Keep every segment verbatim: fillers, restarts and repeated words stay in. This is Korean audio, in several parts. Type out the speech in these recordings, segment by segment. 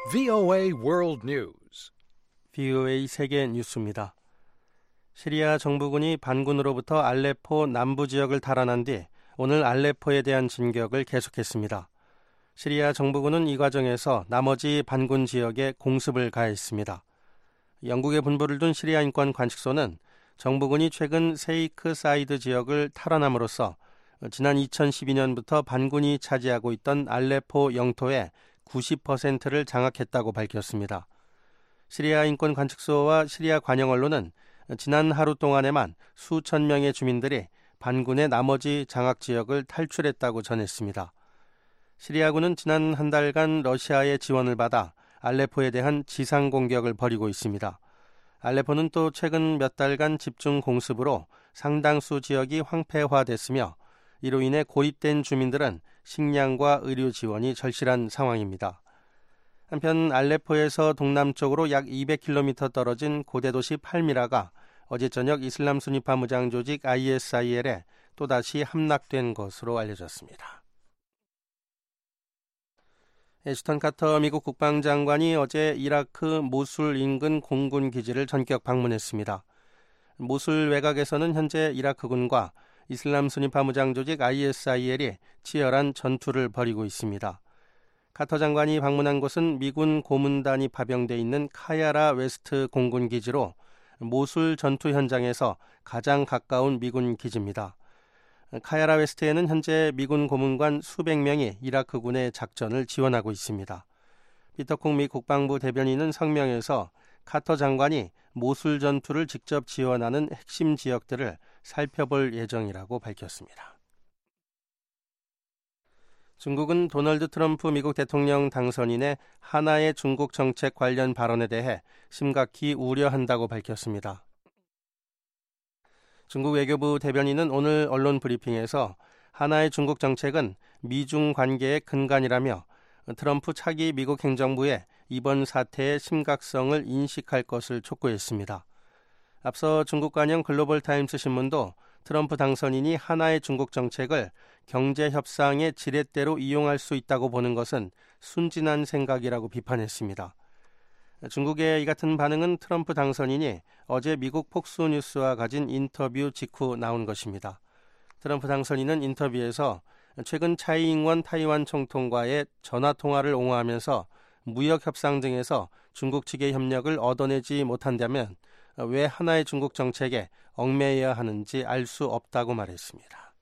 브이오에이 World News. 브이오에이 세계 뉴스입니다. 시리아 정부군이 반군으로부터 알레포 남부 지역을 탈환한 뒤 오늘 알레포에 대한 진격을 계속했습니다. 시리아 정부군은 이 과정에서 나머지 반군 지역에 공습을 가했습니다. 영국에 분부를 둔 시리아 인권 관측소는 정부군이 최근 세이크 사이드 지역을 탈환함으로써 지난 이천십이 년부터 반군이 차지하고 있던 알레포 영토의 구십 퍼센트를 장악했다고 밝혔습니다. 시리아 인권 관측소와 시리아 관영 언론은 지난 하루 동안에만 수천 명의 주민들이 반군의 나머지 장악 지역을 탈출했다고 전했습니다. 시리아군은 지난 한 달간 러시아의 지원을 받아 알레포에 대한 지상 공격을 벌이고 있습니다. 알레포는 또 최근 몇 달간 집중 공습으로 상당수 지역이 황폐화됐으며 이로 인해 고립된 주민들은 식량과 의료 지원이 절실한 상황입니다. 한편 알레포에서 동남쪽으로 약 이백 킬로미터 떨어진 고대 도시 팔미라가 어제 저녁 이슬람 순위파 무장 조직 아이에스아이엘에 또다시 함락된 것으로 알려졌습니다. 애슈턴 카터 미국 국방장관이 어제 이라크 모술 인근 공군 기지를 전격 방문했습니다. 모술 외곽에서는 현재 이라크군과 이슬람 순위파 무장 조직 아이에스아이엘이 치열한 전투를 벌이고 있습니다. 카터 장관이 방문한 곳은 미군 고문단이 파병돼 있는 카야라 웨스트 공군 기지로 모술 전투 현장에서 가장 가까운 미군 기지입니다. 카야라 웨스트에는 현재 미군 고문관 수백 명이 이라크군의 작전을 지원하고 있습니다. 피터 콩 미 국방부 대변인은 성명에서 카터 장관이 모술 전투를 직접 지원하는 핵심 지역들을 살펴볼 예정이라고 밝혔습니다. 중국은 도널드 트럼프 미국 대통령 당선인의 하나의 중국 정책 관련 발언에 대해 심각히 우려한다고 밝혔습니다. 중국 외교부 대변인은 오늘 언론 브리핑에서 하나의 중국 정책은 미중 관계의 근간이라며 트럼프 차기 미국 행정부에 이번 사태의 심각성을 인식할 것을 촉구했습니다. 앞서 중국 관영 글로벌타임스 신문도 트럼프 당선인이 하나의 중국 정책을 경제협상의 지렛대로 이용할 수 있다고 보는 것은 순진한 생각이라고 비판했습니다. 중국의 이 같은 반응은 트럼프 당선인이 어제 미국 폭스뉴스와 가진 인터뷰 직후 나온 것입니다. 트럼프 당선인은 인터뷰에서 최근 차이 잉원 타이완 총통과의 전화통화를 옹호하면서 무역협상 등에서 중국 측의 협력을 얻어내지 못한다면 왜 하나의 중국 정책에 얽매여야 하는지 알 수 없다고 말했습니다.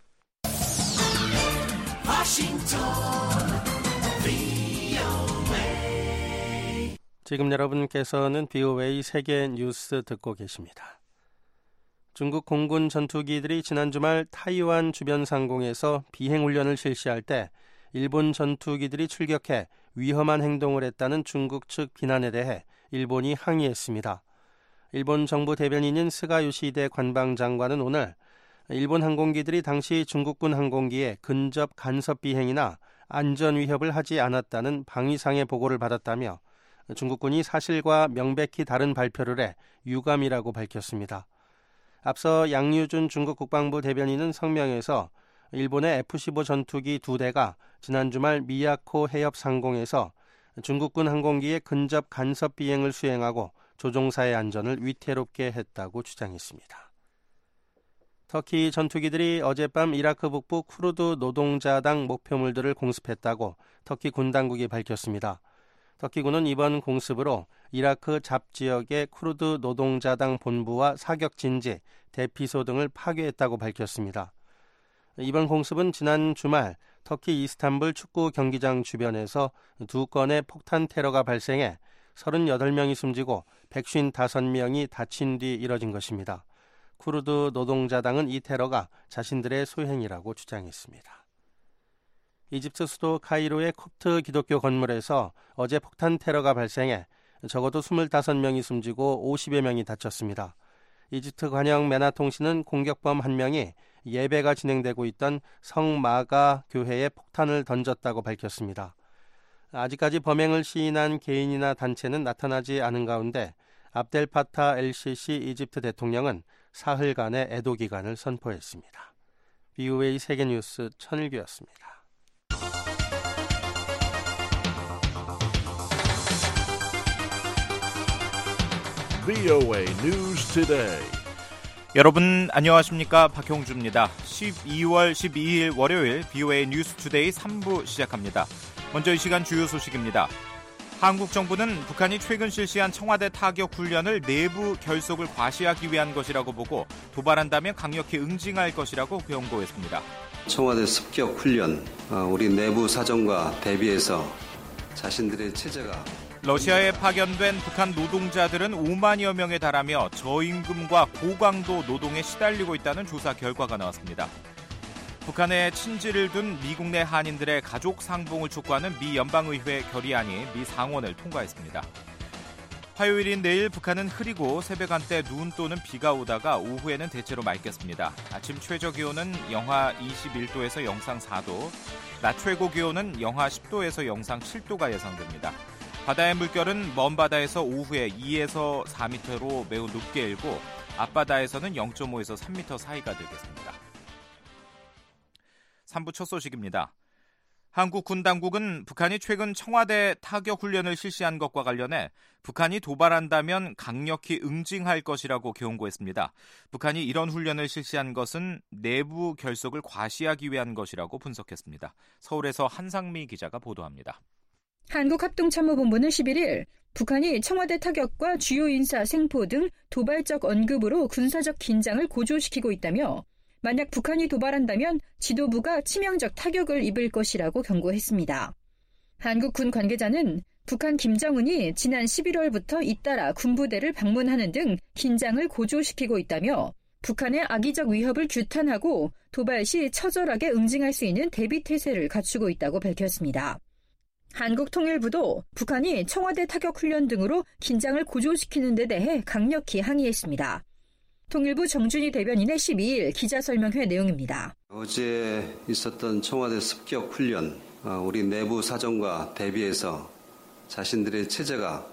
지금 여러분께서는 브이오에이 세계 뉴스 듣고 계십니다. 중국 공군 전투기들이 지난 주말 타이완 주변 상공에서 비행훈련을 실시할 때 일본 전투기들이 출격해 위험한 행동을 했다는 중국 측 비난에 대해 일본이 항의했습니다. 일본 정부 대변인인 스가 요시히데 관방장관은 오늘 일본 항공기들이 당시 중국군 항공기에 근접 간섭 비행이나 안전 위협을 하지 않았다는 방위상의 보고를 받았다며 중국군이 사실과 명백히 다른 발표를 해 유감이라고 밝혔습니다. 앞서 양유준 중국 국방부 대변인은 성명에서 일본의 에프 십오 전투기 두 대가 지난 주말 미야코 해협 상공에서 중국군 항공기의 근접 간섭 비행을 수행하고 조종사의 안전을 위태롭게 했다고 주장했습니다. 터키 전투기들이 어젯밤 이라크 북부 쿠르드 노동자당 목표물들을 공습했다고 터키 군 당국이 밝혔습니다. 터키군은 이번 공습으로 이라크 잡지역의 쿠르드 노동자당 본부와 사격 진지, 대피소 등을 파괴했다고 밝혔습니다. 이번 공습은 지난 주말 터키 이스탄불 축구 경기장 주변에서 두 건의 폭탄 테러가 발생해 서른여덟 명이 숨지고 백오십오 명이 다친 뒤 이뤄진 것입니다. 쿠르드 노동자당은 이 테러가 자신들의 소행이라고 주장했습니다. 이집트 수도 카이로의 콥트 기독교 건물에서 어제 폭탄 테러가 발생해 적어도 이십오 명이 숨지고 오십여 명이 다쳤습니다. 이집트 관영 메나 통신은 공격범 한 명이 예배가 진행되고 있던 성마가 교회에 폭탄을 던졌다고 밝혔습니다. 아직까지 범행을 시인한 개인이나 단체는 나타나지 않은 가운데 압델파타 엘시시 이집트 대통령은 사흘간의 애도 기간을 선포했습니다. 브이오에이 세계뉴스 천일규였습니다. 브이오에이 News Today. 여러분 안녕하십니까? 박형주입니다. 십이월 십이일 월요일 브이오에이 뉴스 투데이 삼 부 시작합니다. 먼저 이 시간 주요 소식입니다. 한국 정부는 북한이 최근 실시한 청와대 타격 훈련을 내부 결속을 과시하기 위한 것이라고 보고 도발한다면 강력히 응징할 것이라고 경고했습니다. 청와대 습격 훈련, 우리 내부 사정과 대비해서 자신들의 체제가 러시아에 파견된 북한 노동자들은 오만여 명에 달하며 저임금과 고강도 노동에 시달리고 있다는 조사 결과가 나왔습니다. 북한에 친지를 둔 미국 내 한인들의 가족 상봉을 촉구하는 미 연방의회 결의안이 미 상원을 통과했습니다. 화요일인 내일 북한은 흐리고 새벽 한때 눈 또는 비가 오다가 오후에는 대체로 맑겠습니다. 아침 최저 기온은 영하 이십일 도에서 영상 사 도, 낮 최고 기온은 영하 십 도에서 영상 칠 도가 예상됩니다. 바다의 물결은 먼 바다에서 오후에 이에서 사 미터로 매우 높게 일고 앞바다에서는 영 점 오에서 삼 미터 사이가 되겠습니다. 삼 부 첫 소식입니다. 한국 군 당국은 북한이 최근 청와대 타격 훈련을 실시한 것과 관련해 북한이 도발한다면 강력히 응징할 것이라고 경고했습니다. 북한이 이런 훈련을 실시한 것은 내부 결속을 과시하기 위한 것이라고 분석했습니다. 서울에서 한상미 기자가 보도합니다. 한국합동참모본부는 십일일 북한이 청와대 타격과 주요 인사 생포 등 도발적 언급으로 군사적 긴장을 고조시키고 있다며 만약 북한이 도발한다면 지도부가 치명적 타격을 입을 것이라고 경고했습니다. 한국 군 관계자는 북한 김정은이 지난 십일월부터 잇따라 군부대를 방문하는 등 긴장을 고조시키고 있다며 북한의 악의적 위협을 규탄하고 도발 시 처절하게 응징할 수 있는 대비태세를 갖추고 있다고 밝혔습니다. 한국통일부도 북한이 청와대 타격 훈련 등으로 긴장을 고조시키는 데 대해 강력히 항의했습니다. 통일부 정준희 대변인의 십이일 기자설명회 내용입니다. 어제 있었던 청와대 습격 훈련, 우리 내부 사정과 대비해서 자신들의 체제가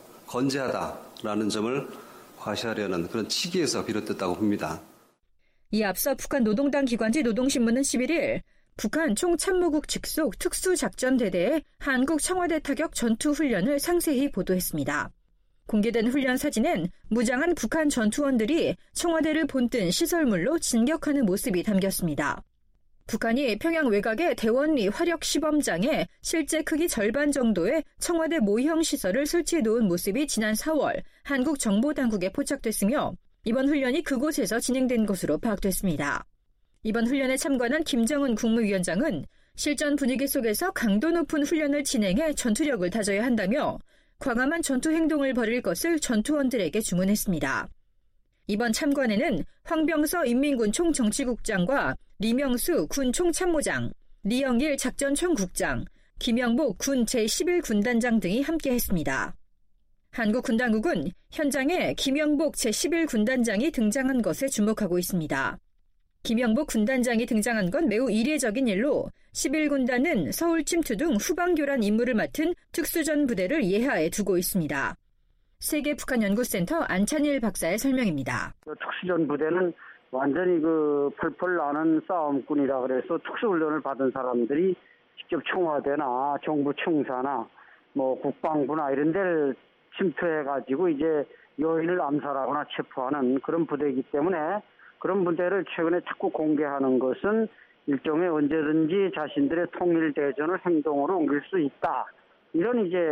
건재하다라는 점을 과시하려는 그런 치기에서 비롯됐다고 봅니다. 이 앞서 북한 노동당 기관지 노동신문은 십일일 북한 총참모국 직속 특수작전대대의 한국 청와대 타격 전투훈련을 상세히 보도했습니다. 공개된 훈련 사진엔 무장한 북한 전투원들이 청와대를 본뜬 시설물로 진격하는 모습이 담겼습니다. 북한이 평양 외곽의 대원리 화력시범장에 실제 크기 절반 정도의 청와대 모형 시설을 설치해 놓은 모습이 지난 사월 한국 정보당국에 포착됐으며 이번 훈련이 그곳에서 진행된 것으로 파악됐습니다. 이번 훈련에 참관한 김정은 국무위원장은 실전 분위기 속에서 강도 높은 훈련을 진행해 전투력을 다져야 한다며 과감한 전투 행동을 벌일 것을 전투원들에게 주문했습니다. 이번 참관에는 황병서 인민군 총정치국장과 리명수 군 총참모장, 리영일 작전총국장, 김영복 군 제십일 군단장 등이 함께했습니다. 한국 군 당국은 현장에 김영복 제십일 군단장이 등장한 것에 주목하고 있습니다. 김영복 군단장이 등장한 건 매우 이례적인 일로 십일 군단은 서울 침투 등 후방교란 임무를 맡은 특수전 부대를 예하에 두고 있습니다. 세계북한연구센터 안찬일 박사의 설명입니다. 특수전 부대는 완전히 그 펄펄 나는 싸움꾼이라 그래서 특수훈련을 받은 사람들이 직접 청와대나 정부 청사나 뭐 국방부나 이런 데를 침투해가지고 이제 여인을 암살하거나 체포하는 그런 부대이기 때문에 그런 부대를 최근에 자꾸 공개하는 것은 일종의 언제든지 자신들의 통일대전을 행동으로 옮길 수 있다. 이런 이제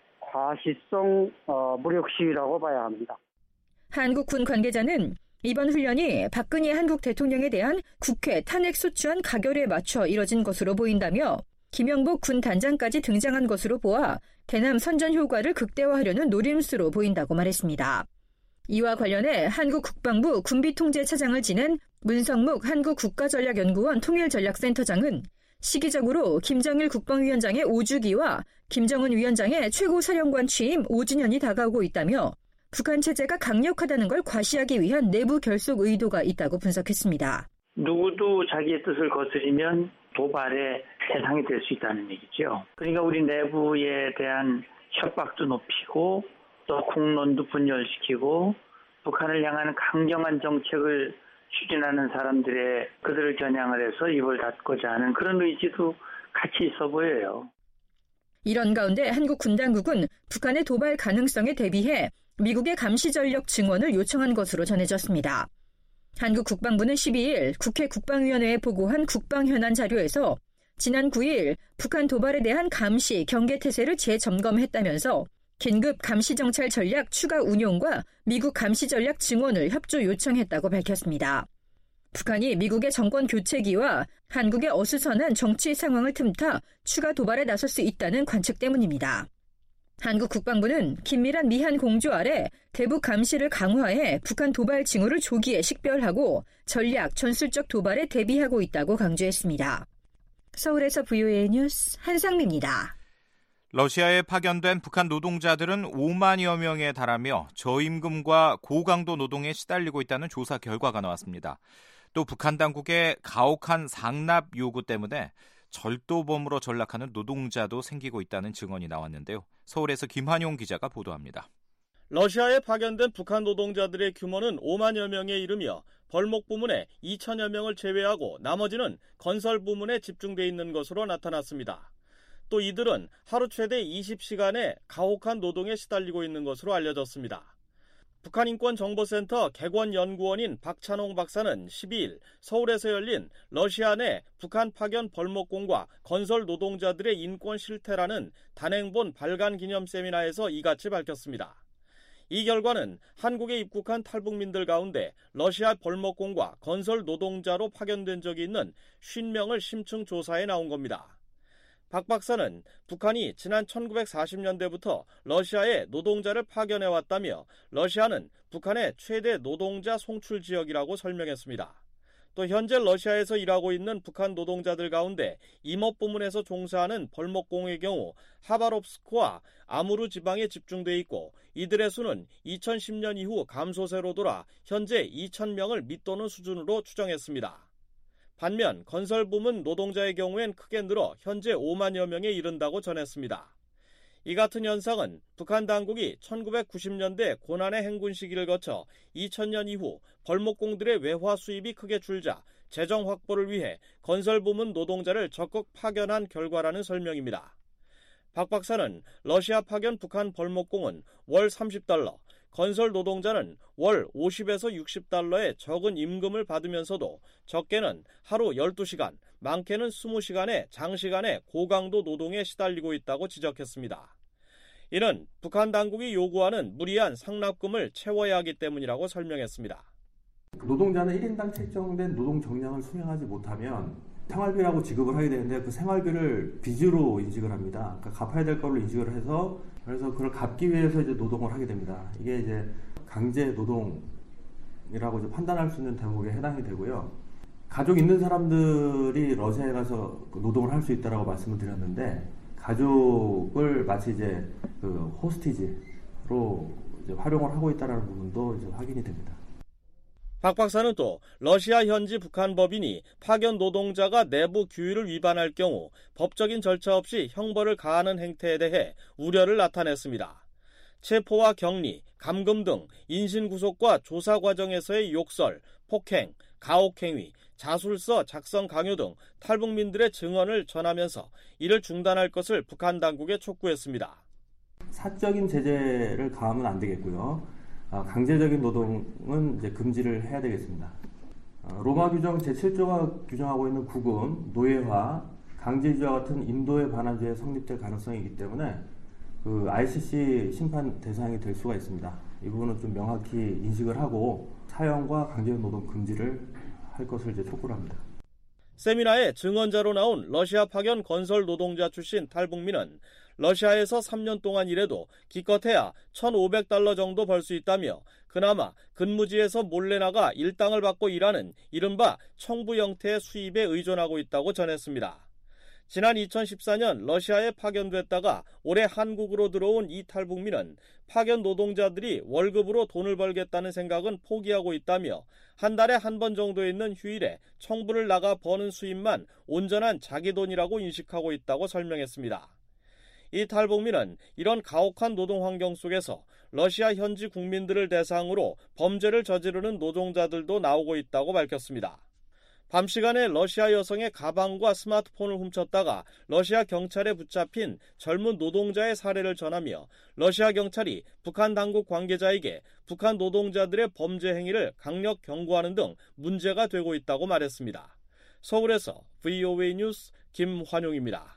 과시성 어, 무력 시위라고 봐야 합니다. 한국 군 관계자는 이번 훈련이 박근혜 한국 대통령에 대한 국회 탄핵 소추안 가결에 맞춰 이뤄진 것으로 보인다며 김영복 군 단장까지 등장한 것으로 보아 대남 선전 효과를 극대화하려는 노림수로 보인다고 말했습니다. 이와 관련해 한국 국방부 군비통제차장을 지낸 문성묵 한국국가전략연구원 통일전략센터장은 시기적으로 김정일 국방위원장의 오 주기와 김정은 위원장의 최고사령관 취임 오 주년이 다가오고 있다며 북한 체제가 강력하다는 걸 과시하기 위한 내부 결속 의도가 있다고 분석했습니다. 누구도 자기의 뜻을 거스리면 도발의 대상이 될 수 있다는 얘기죠. 그러니까 우리 내부에 대한 협박도 높이고 또 국론도 분열시키고 북한을 향한 강경한 정책을 추진하는 사람들의 그들을 겨냥을 해서 입을 닫고자 하는 그런 의지도 같이 있어 보여요. 이런 가운데 한국 군 당국은 북한의 도발 가능성에 대비해 미국의 감시 전력 증원을 요청한 것으로 전해졌습니다. 한국 국방부는 십이일 국회 국방위원회에 보고한 국방 현안 자료에서 지난 구일 북한 도발에 대한 감시, 경계 태세를 재점검했다면서 긴급 감시 정찰 전략 추가 운용과 미국 감시 전략 증원을 협조 요청했다고 밝혔습니다. 북한이 미국의 정권 교체기와 한국의 어수선한 정치 상황을 틈타 추가 도발에 나설 수 있다는 관측 때문입니다. 한국 국방부는 긴밀한 미한 공조 아래 대북 감시를 강화해 북한 도발 징후를 조기에 식별하고 전략, 전술적 도발에 대비하고 있다고 강조했습니다. 서울에서 브이오에이 뉴스 한상미입니다. 러시아에 파견된 북한 노동자들은 오만여 명에 달하며 저임금과 고강도 노동에 시달리고 있다는 조사 결과가 나왔습니다. 또 북한 당국의 가혹한 상납 요구 때문에 절도범으로 전락하는 노동자도 생기고 있다는 증언이 나왔는데요. 서울에서 김환용 기자가 보도합니다. 러시아에 파견된 북한 노동자들의 규모는 오만여 명에 이르며 벌목 부문에 이천여 명을 제외하고 나머지는 건설 부문에 집중돼 있는 것으로 나타났습니다. 또 이들은 하루 최대 이십 시간의 가혹한 노동에 시달리고 있는 것으로 알려졌습니다. 북한인권정보센터 객원연구원인 박찬홍 박사는 십이일 서울에서 열린 러시아 내 북한 파견 벌목공과 건설 노동자들의 인권 실태라는 단행본 발간 기념 세미나에서 이같이 밝혔습니다. 이 결과는 한국에 입국한 탈북민들 가운데 러시아 벌목공과 건설 노동자로 파견된 적이 있는 오십 명을 심층 조사해 나온 겁니다. 박 박사는 북한이 지난 천구백사십 년대부터 러시아에 노동자를 파견해왔다며 러시아는 북한의 최대 노동자 송출 지역이라고 설명했습니다. 또 현재 러시아에서 일하고 있는 북한 노동자들 가운데 임업 부문에서 종사하는 벌목공의 경우 하바롭스크와 아무르 지방에 집중돼 있고 이들의 수는 이천십 년 이후 감소세로 돌아 현재 이천 명을 밑도는 수준으로 추정했습니다. 반면 건설 부문 노동자의 경우엔 크게 늘어 현재 오만여 명에 이른다고 전했습니다. 이 같은 현상은 북한 당국이 천구백구십 년대 고난의 행군 시기를 거쳐 이천 년 이후 벌목공들의 외화 수입이 크게 줄자 재정 확보를 위해 건설 부문 노동자를 적극 파견한 결과라는 설명입니다. 박 박사는 러시아 파견 북한 벌목공은 월 삼십 달러, 건설 노동자는 월 오십에서 육십 달러의 적은 임금을 받으면서도 적게는 하루 열두 시간, 많게는 이십 시간의 장시간의 고강도 노동에 시달리고 있다고 지적했습니다. 이는 북한 당국이 요구하는 무리한 상납금을 채워야 하기 때문이라고 설명했습니다. 노동자는 일 인당 책정된 노동 정량을 수행하지 못하면 생활비라고 지급을 하게 되는데 그 생활비를 빚으로 인식을 합니다. 그러니까 갚아야 될 걸로 인식을 해서 그래서 그걸 갚기 위해서 이제 노동을 하게 됩니다. 이게 이제 강제 노동이라고 이제 판단할 수 있는 대목에 해당이 되고요. 가족 있는 사람들이 러시아에 가서 노동을 할 수 있다라고 말씀을 드렸는데 가족을 마치 이제 그 호스티지로 이제 활용을 하고 있다라는 부분도 이제 확인이 됩니다. 박 박사는 또 러시아 현지 북한 법인이 파견 노동자가 내부 규율을 위반할 경우 법적인 절차 없이 형벌을 가하는 행태에 대해 우려를 나타냈습니다. 체포와 격리, 감금 등 인신구속과 조사 과정에서의 욕설, 폭행, 가혹행위, 자술서 작성 강요 등 탈북민들의 증언을 전하면서 이를 중단할 것을 북한 당국에 촉구했습니다. 사적인 제재를 가하면 안 되겠고요. 강제적인 노동은 이제 금지를 해야 되겠습니다. 로마 규정 제칠 조가 규정하고 있는 구금, 노예화, 강제이주와 같은 인도에 반한 죄에 성립될 가능성이 있기 때문에 그 아이씨씨 심판 대상이 될 수가 있습니다. 이 부분은 좀 명확히 인식을 하고 사형과 강제적 노동 금지를 할 것을 이제 촉구를 합니다. 세미나에 증언자로 나온 러시아 파견 건설 노동자 출신 탈북민은 러시아에서 삼 년 동안 일해도 기껏해야 천오백 달러 정도 벌 수 있다며 그나마 근무지에서 몰래 나가 일당을 받고 일하는 이른바 청부 형태의 수입에 의존하고 있다고 전했습니다. 지난 이천십사 년 러시아에 파견됐다가 올해 한국으로 들어온 이 탈북민은 파견 노동자들이 월급으로 돈을 벌겠다는 생각은 포기하고 있다며 한 달에 한 번 정도 있는 휴일에 청부를 나가 버는 수입만 온전한 자기 돈이라고 인식하고 있다고 설명했습니다. 이 탈북민은 이런 가혹한 노동 환경 속에서 러시아 현지 국민들을 대상으로 범죄를 저지르는 노동자들도 나오고 있다고 밝혔습니다. 밤 시간에 러시아 여성의 가방과 스마트폰을 훔쳤다가 러시아 경찰에 붙잡힌 젊은 노동자의 사례를 전하며 러시아 경찰이 북한 당국 관계자에게 북한 노동자들의 범죄 행위를 강력 경고하는 등 문제가 되고 있다고 말했습니다. 서울에서 브이오에이 뉴스 김환용입니다.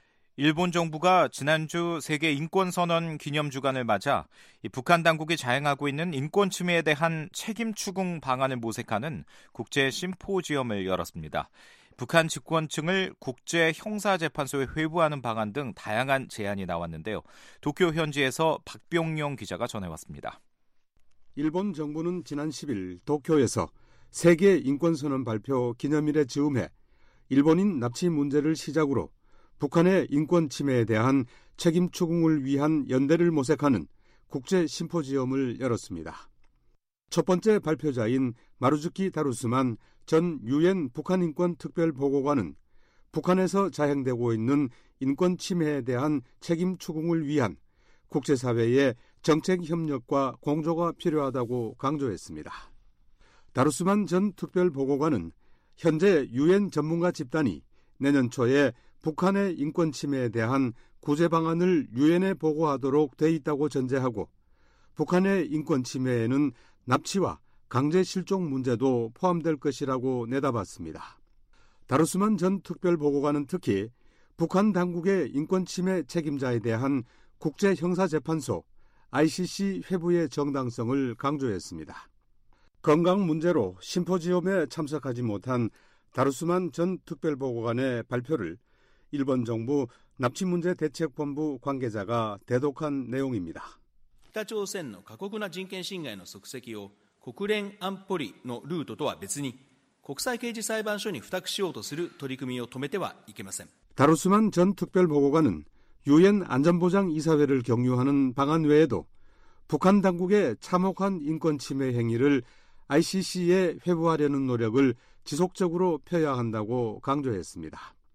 일본 정부가 지난주 세계 인권선언 기념주간을 맞아 북한 당국이 자행하고 있는 인권 침해에 대한 책임 추궁 방안을 모색하는 국제 심포지엄을 열었습니다. 북한 집권층을 국제 형사재판소에 회부하는 방안 등 다양한 제안이 나왔는데요. 도쿄 현지에서 박병용 기자가 전해왔습니다. 일본 정부는 지난 십일 도쿄에서 세계 인권선언 발표 기념일에 즈음해 일본인 납치 문제를 시작으로 북한의 인권 침해에 대한 책임 추궁을 위한 연대를 모색하는 국제 심포지엄을 열었습니다. 첫 번째 발표자인 마루즈키 다루스만 전 유엔 북한 인권 특별 보고관은 북한에서 자행되고 있는 인권 침해에 대한 책임 추궁을 위한 국제사회의 정책 협력과 공조가 필요하다고 강조했습니다. 다루스만 전 특별 보고관은 현재 유엔 전문가 집단이 내년 초에 북한의 인권 침해에 대한 구제 방안을 유엔에 보고하도록 돼 있다고 전제하고 북한의 인권 침해에는 납치와 강제 실종 문제도 포함될 것이라고 내다봤습니다. 다루스만 전 특별보고관은 특히 북한 당국의 인권 침해 책임자에 대한 국제형사재판소 아이씨씨 회부의 정당성을 강조했습니다. 건강 문제로 심포지엄에 참석하지 못한 다루스만 전 특별보고관의 발표를 일본 정부 납치문제대책본부 관계자가 대독한 내용입니다. 北朝鮮の過酷な人権侵害の足跡を国連安保理のルートとは別に国際刑事裁判所に付託しようとする取り組みを止めてはいけません. 다루스만 전 특별보고관은 유엔 안전보장이사회를 경유하는 방안 외에도 북한 당국의 참혹한 인권 침해 행위를 아이씨씨에 회부하려는 노력을 지속적으로 펴야 한다고 강조했습니다.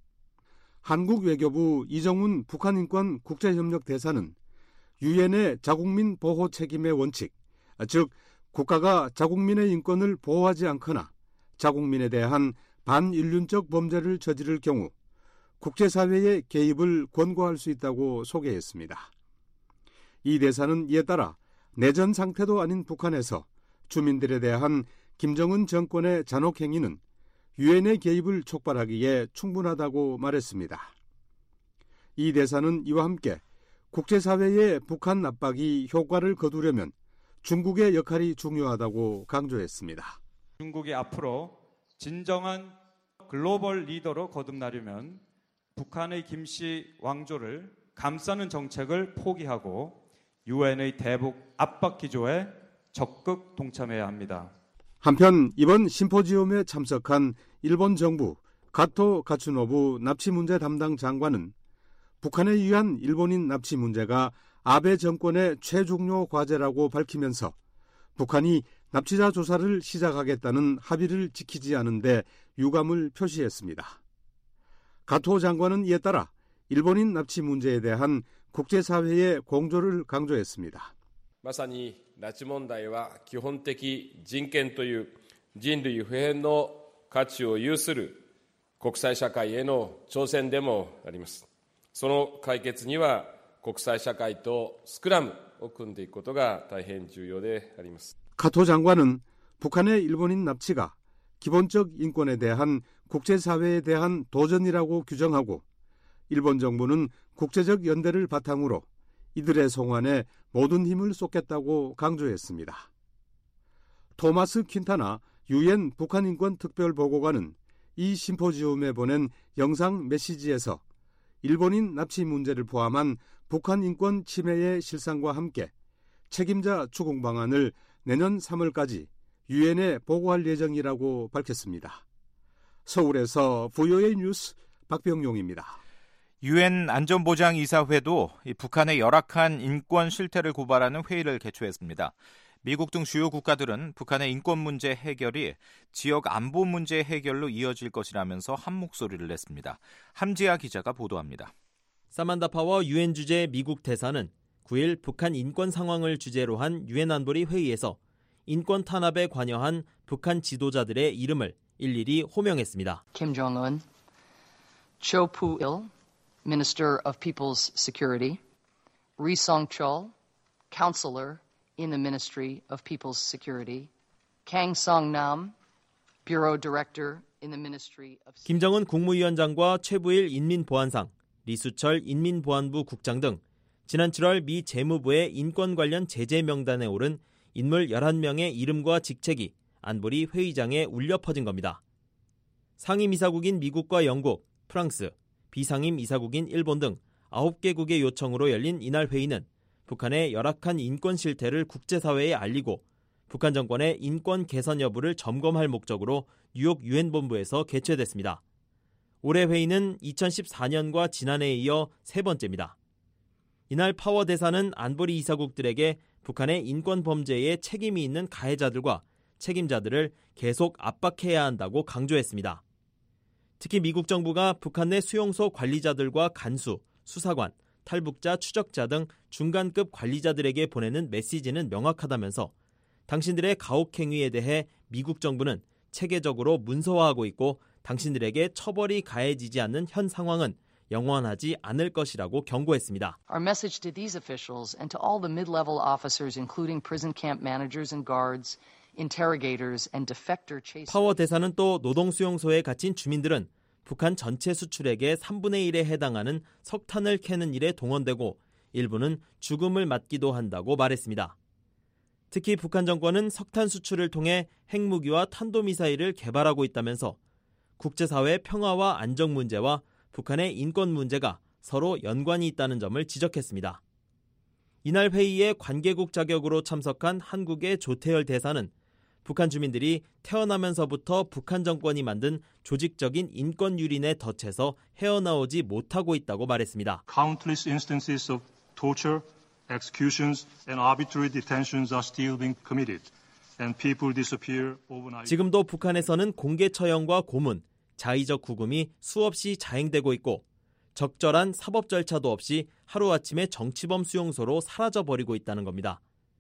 한국 외교부 이정훈 북한인권 국제협력 대사는 유엔의 자국민 보호 책임의 원칙, 즉 국가가 자국민의 인권을 보호하지 않거나 자국민에 대한 반인륜적 범죄를 저지를 경우 국제사회의 개입을 권고할 수 있다고 소개했습니다. 이 대사는 이에 따라 내전 상태도 아닌 북한에서 주민들에 대한 김정은 정권의 잔혹 행위는 유엔의 개입을 촉발하기에 충분하다고 말했습니다. 이 대사는 이와 함께 국제사회의 북한 압박이 효과를 거두려면 중국의 역할이 중요하다고 강조했습니다. 중국이 앞으로 진정한 글로벌 리더로 거듭나려면 북한의 김씨 왕조를 감싸는 정책을 포기하고 유엔의 대북 압박 기조에 적극 동참해야 합니다. 한편 이번 심포지엄에 참석한 일본 정부 가토 가츠노부 납치 문제 담당 장관은 북한에 의한 일본인 납치 문제가 아베 정권의 최중요 과제라고 밝히면서 북한이 납치자 조사를 시작하겠다는 합의를 지키지 않은데 유감을 표시했습니다. 가토 장관은 이에 따라 일본인 납치 문제에 대한 국제사회의 공조를 강조했습니다. まさに拉致問題は基本的人権という人類普遍の価値を有する国際社会への挑戦でもあります。その解決には国際社会とスクラムを組んでいくことが大変重要であります. 가토 장관은 북한의 일본인 납치가 기본적 인권에 대한 국제사회에 대한 도전이라고 규정하고 일본 정부는 국제적 연대를 바탕으로 이들의 송환에 모든 힘을 쏟겠다고 강조했습니다. 토마스 퀸타나 유엔 북한인권특별보고관은 이 심포지엄에 보낸 영상 메시지에서 일본인 납치 문제를 포함한 북한 인권 침해의 실상과 함께 책임자 추궁 방안을 내년 삼월까지 유엔에 보고할 예정이라고 밝혔습니다. 서울에서 브이오에이 뉴스 박병용입니다. 유엔 안전보장이사회도 북한의 열악한 인권 실태를 고발하는 회의를 개최했습니다. 미국 등 주요 국가들은 북한의 인권 문제 해결이 지역 안보 문제 해결로 이어질 것이라면서 한 목소리를 냈습니다. 함지아 기자가 보도합니다. 사만다 파워 유엔 주재 미국 대사는 구일 북한 인권 상황을 주제로 한 유엔 안보리 회의에서 인권 탄압에 관여한 북한 지도자들의 이름을 일일이 호명했습니다. Kim Jong-un, Cho Poo-il, Minister of People's Security, Ri Song-chol, Counselor in the Ministry of People's Security, Kang Song-nam, Bureau Director in the Ministry of 김정은 국무위원장과 최부일 인민보안상, 리수철 인민보안부 국장 등 지난 칠월 미 재무부의 인권 관련 제재 명단에 오른 인물 열한 명의 이름과 직책이 안보리 회의장에 울려 퍼진 겁니다. 상임이사국인 미국과 영국, 프랑스, 비상임이사국인 일본 등 아홉 개국의 요청으로 열린 이날 회의는 북한의 열악한 인권 실태를 국제사회에 알리고 북한 정권의 인권 개선 여부를 점검할 목적으로 뉴욕 유엔 본부에서 개최됐습니다. 올해 회의는 이천십사 년과 지난해에 이어 세 번째입니다. 이날 파워 대사는 안보리 이사국들에게 북한의 인권 범죄에 책임이 있는 가해자들과 책임자들을 계속 압박해야 한다고 강조했습니다. 특히 미국 정부가 북한 내 수용소 관리자들과 간수, 수사관, 탈북자, 추적자 등 중간급 관리자들에게 보내는 메시지는 명확하다면서 당신들의 가혹행위에 대해 미국 정부는 체계적으로 문서화하고 있고 당신들에게 처벌이 가해지지 않는 현 상황은 영원하지 않을 것이라고 경고했습니다. Our message to these officials and to all the mid-level officers, including prison camp managers and guards, interrogators and defector chasers. 파워 대사는 또 노동수용소에 갇힌 주민들은 북한 전체 수출액의 삼분의 일에 해당하는 석탄을 캐는 일에 동원되고 일부는 죽음을 맞기도 한다고 말했습니다. 특히 북한 정권은 석탄 수출을 통해 핵무기와 탄도미사일을 개발하고 있다면서 국제사회 평화와 안정 문제와 북한의 인권 문제가 서로 연관이 있다는 점을 지적했습니다. 이날 회의에 관계국 자격으로 참석한 한국의 조태열 대사는 북한 주민들이 태어나면서부터 북한 정권이 만든 조직적인 인권 유린에 덫에서 헤어나오지 못하고 있다고 말했습니다. Countless instances of torture, executions and arbitrary detentions are still being committed and people disappear overnight. 지금도 북한에서는 공개 처형과 고문, 자의적 구금이 수없이 자행되고 있고 적절한 사법 절차도 없이 하루아침에 정치범 수용소로 사라져버리고 있다는 겁니다.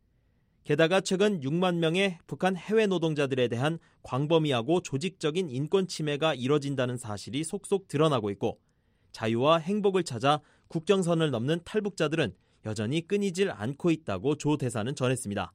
게다가 최근 육만 명의 북한 해외 노동자들에 대한 광범위하고 조직적인 인권 침해가 이뤄진다는 사실이 속속 드러나고 있고 자유와 행복을 찾아 국경선을 넘는 탈북자들은 여전히 끊이질 않고 있다고 조 대사는 전했습니다.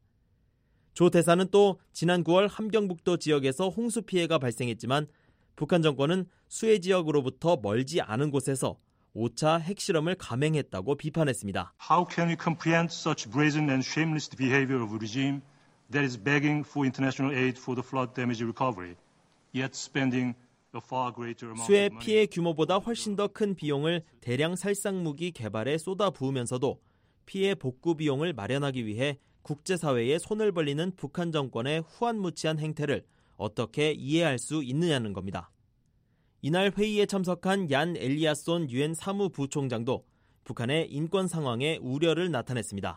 조 대사는 또 지난 구월 함경북도 지역에서 홍수 피해가 발생했지만 북한 정권은 수해 지역으로부터 멀지 않은 곳에서 오 차 핵실험을 감행했다고 비판했습니다. How can we comprehend such brazen and shameless behavior of a regime that is begging for international aid for the flood damage recovery, yet spending a far greater amount of 수해 money? 피해 규모보다 훨씬 더 큰 비용을 대량 살상무기 개발에 쏟아부으면서도 피해 복구 비용을 마련하기 위해 국제사회에 손을 벌리는 북한 정권의 후안무치한 행태를 어떻게 이해할 수 있느냐는 겁니다. 이날 회의에 참석한 얀 엘리아손 유엔 사무부총장도 북한의 인권 상황에 우려를 나타냈습니다.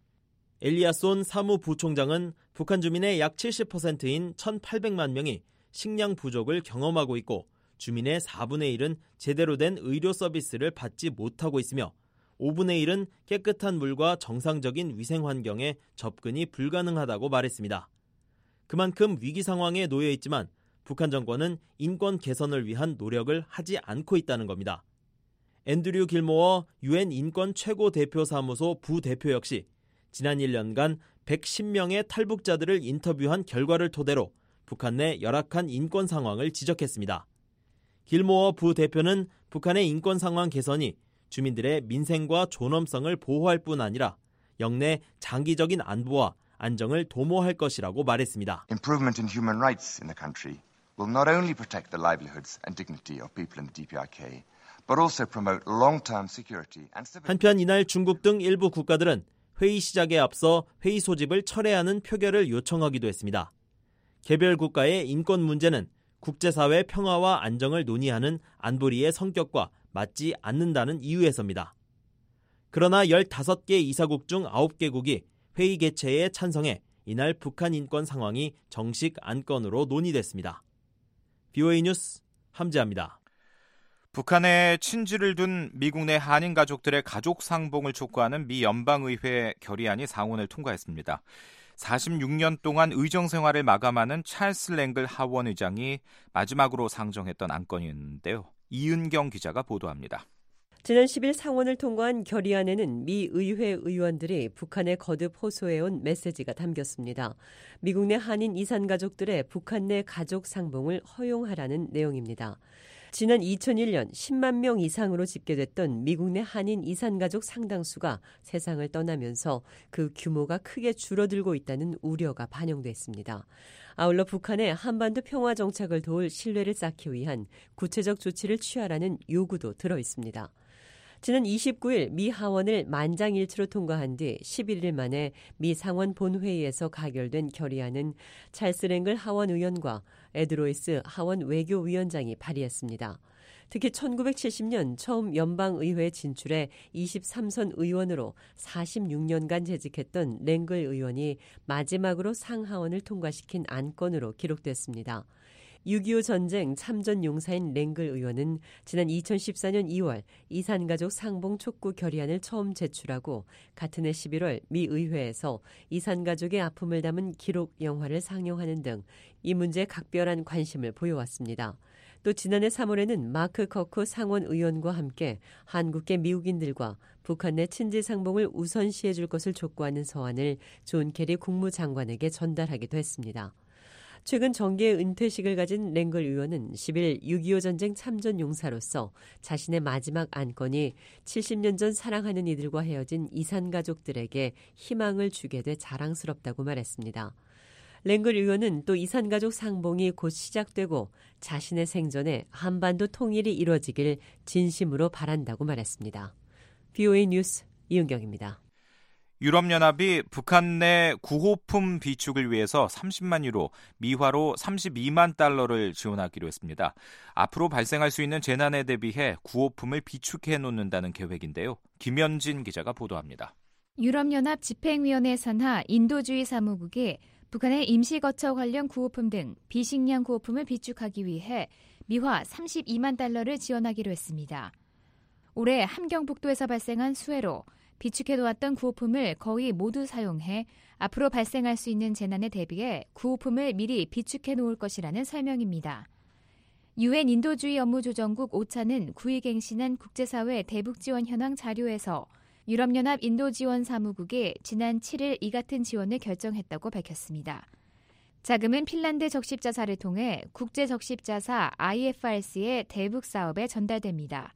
엘리아손 사무부총장은 북한 주민의 약 칠십 퍼센트인 천팔백만 명이 식량 부족을 경험하고 있고 주민의 사분의 일은 제대로 된 의료 서비스를 받지 못하고 있으며 오분의 일은 깨끗한 물과 정상적인 위생 환경에 접근이 불가능하다고 말했습니다. 그만큼 위기 상황에 놓여 있지만 북한 정권은 인권 개선을 위한 노력을 하지 않고 있다는 겁니다. 앤드류 길모어 유엔 인권 최고 대표 사무소 부대표 역시 지난 일 년간 백십 명의 탈북자들을 인터뷰한 결과를 토대로 북한 내 열악한 인권 상황을 지적했습니다. 길모어 부대표는 북한의 인권 상황 개선이 주민들의 민생과 존엄성을 보호할 뿐 아니라 영내 장기적인 안보와 안정을 도모할 것이라고 말했습니다. Improvement in human rights in the country will not only protect the livelihoods and dignity of people in the 디피아르케이, but also promote long-term security and stability. 한편 이날 중국 등 일부 국가들은 회의 시작에 앞서 회의 소집을 철회하는 표결을 요청하기도 했습니다. 개별 국가의 인권 문제는 국제사회 평화와 안정을 논의하는 안보리의 성격과 맞지 않는다는 이유에서입니다. 그러나 열다섯 개 이사국 중 아홉 개국이 회의 개최에 찬성해 이날 북한 인권 상황이 정식 안건으로 논의됐습니다. 비오에이 뉴스 함재합니다. 북한에 친지를 둔 미국 내 한인 가족들의 가족 상봉을 촉구하는 미 연방의회 결의안이 상원을 통과했습니다. 사십육 년 동안 의정 생활을 마감하는 찰스 랭글 하원 의장이 마지막으로 상정했던 안건이었는데요. 이은경 기자가 보도합니다. 지난 십 일 상원을 통과한 결의안에는 미 의회 의원들이 북한에 거듭 호소해온 메시지가 담겼습니다. 미국 내 한인 이산 가족들의 북한 내 가족 상봉을 허용하라는 내용입니다. 지난 이천일 년 십만 명 이상으로 집계됐던 미국 내 한인 이산 가족 상당수가 세상을 떠나면서 그 규모가 크게 줄어들고 있다는 우려가 반영됐습니다. 아울러 북한의 한반도 평화 정착을 도울 신뢰를 쌓기 위한 구체적 조치를 취하라는 요구도 들어 있습니다. 지난 이십구 일 미 하원을 만장일치로 통과한 뒤 십일 일 만에 미 상원 본회의에서 가결된 결의안은 찰스 랭글 하원 의원과 에드 로이스 하원 외교위원장이 발의했습니다. 특히 천구백칠십 년 처음 연방의회에 진출해 이십삼 선 의원으로 사십육 년간 재직했던 랭글 의원이 마지막으로 상하원을 통과시킨 안건으로 기록됐습니다. 육이오 전쟁 참전 용사인 랭글 의원은 지난 이천십사 년 이월 이산가족 상봉 촉구 결의안을 처음 제출하고 같은 해 십일월 미 의회에서 이산가족의 아픔을 담은 기록 영화를 상영하는 등 이 문제에 각별한 관심을 보여왔습니다. 또 지난해 삼월에는 마크 커크 상원 의원과 함께 한국계 미국인들과 북한 내 친지 상봉을 우선시해 줄 것을 촉구하는 서한을 존 케리 국무장관에게 전달하기도 했습니다. 최근 정계의 은퇴식을 가진 랭글 의원은 십 일 육이오 전쟁 참전 용사로서 자신의 마지막 안건이 칠십 년 전 사랑하는 이들과 헤어진 이산 가족들에게 희망을 주게 돼 자랑스럽다고 말했습니다. 랭글 의원은 또 이산 가족 상봉이 곧 시작되고 자신의 생전에 한반도 통일이 이뤄지길 진심으로 바란다고 말했습니다. 브이오에이 뉴스 이은경입니다. 유럽연합이 북한 내 구호품 비축을 위해서 삼십만 유로, 미화로 삼십이만 달러를 지원하기로 했습니다. 앞으로 발생할 수 있는 재난에 대비해 구호품을 비축해 놓는다는 계획인데요. 김현진 기자가 보도합니다. 유럽연합 집행위원회 산하 인도주의 사무국이 북한의 임시거처 관련 구호품 등 비식량 구호품을 비축하기 위해 미화 삼십이만 달러를 지원하기로 했습니다. 올해 함경북도에서 발생한 수해로 비축해놓았던 구호품을 거의 모두 사용해 앞으로 발생할 수 있는 재난에 대비해 구호품을 미리 비축해놓을 것이라는 설명입니다. 유엔 인도주의 업무조정국 오차는 구 일 갱신한 국제사회 대북지원 현황 자료에서 유럽연합 인도지원사무국이 지난 칠 일 이 같은 지원을 결정했다고 밝혔습니다. 자금은 핀란드 적십자사를 통해 국제적십자사 아이에프알씨의 대북 사업에 전달됩니다.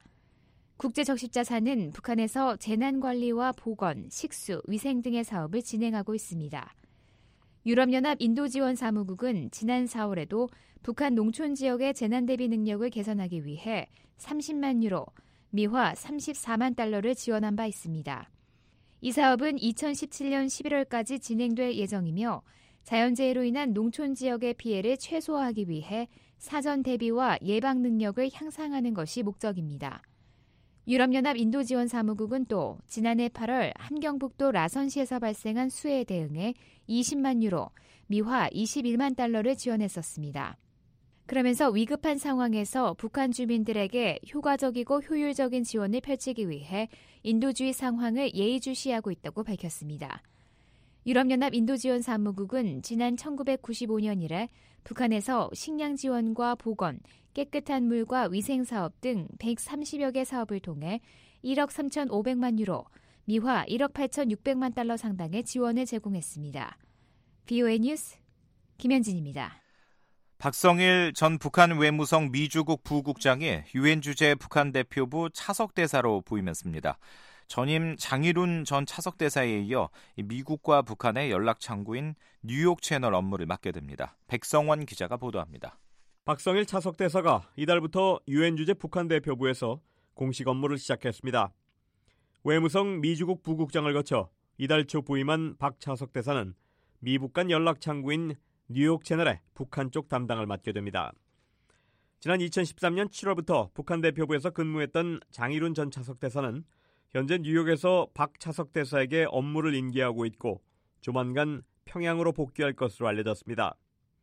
국제적십자사는 북한에서 재난관리와 보건, 식수, 위생 등의 사업을 진행하고 있습니다. 유럽연합 인도지원사무국은 지난 사월에도 북한 농촌 지역의 재난대비 능력을 개선하기 위해 삼십만 유로, 미화 삼십사만 달러를 지원한 바 있습니다. 이 사업은 이천십칠 년 십일월까지 진행될 예정이며 자연재해로 인한 농촌 지역의 피해를 최소화하기 위해 사전 대비와 예방 능력을 향상하는 것이 목적입니다. 유럽연합 인도지원사무국은 또 지난해 팔월 함경북도 라선시에서 발생한 수해에 대응해 이십만 유로, 미화 이십일만 달러를 지원했었습니다. 그러면서 위급한 상황에서 북한 주민들에게 효과적이고 효율적인 지원을 펼치기 위해 인도주의 상황을 예의주시하고 있다고 밝혔습니다. 유럽연합 인도지원사무국은 지난 천구백구십오 년 이래 북한에서 식량 지원과 보건, 깨끗한 물과 위생사업 등 백삼십여 개 사업을 통해 일억 삼천오백만 유로, 미화 일억 팔천육백만 달러 상당의 지원을 제공했습니다. 브이오에이 뉴스 김현진입니다. 박성일 전 북한 외무성 미주국 부국장이 유엔 주재 북한 대표부 차석대사로 부임했습니다. 전임 장일훈 전 차석대사에 이어 미국과 북한의 연락 창구인 뉴욕 채널 업무를 맡게 됩니다. 백성원 기자가 보도합니다. 박성일 차석대사가 이달부터 유엔 주재 북한 대표부에서 공식 업무를 시작했습니다. 외무성 미주국 부국장을 거쳐 이달 초 부임한 박 차석대사는 미북 간 연락 창구인 뉴욕 채널의 북한 쪽 담당을 맡게 됩니다. 지난 이천십삼 년 칠월부터 북한 대표부에서 근무했던 장일훈 전 차석대사는 현재 뉴욕에서 박 차석대사에게 업무를 인계하고 있고 조만간 평양으로 복귀할 것으로 알려졌습니다.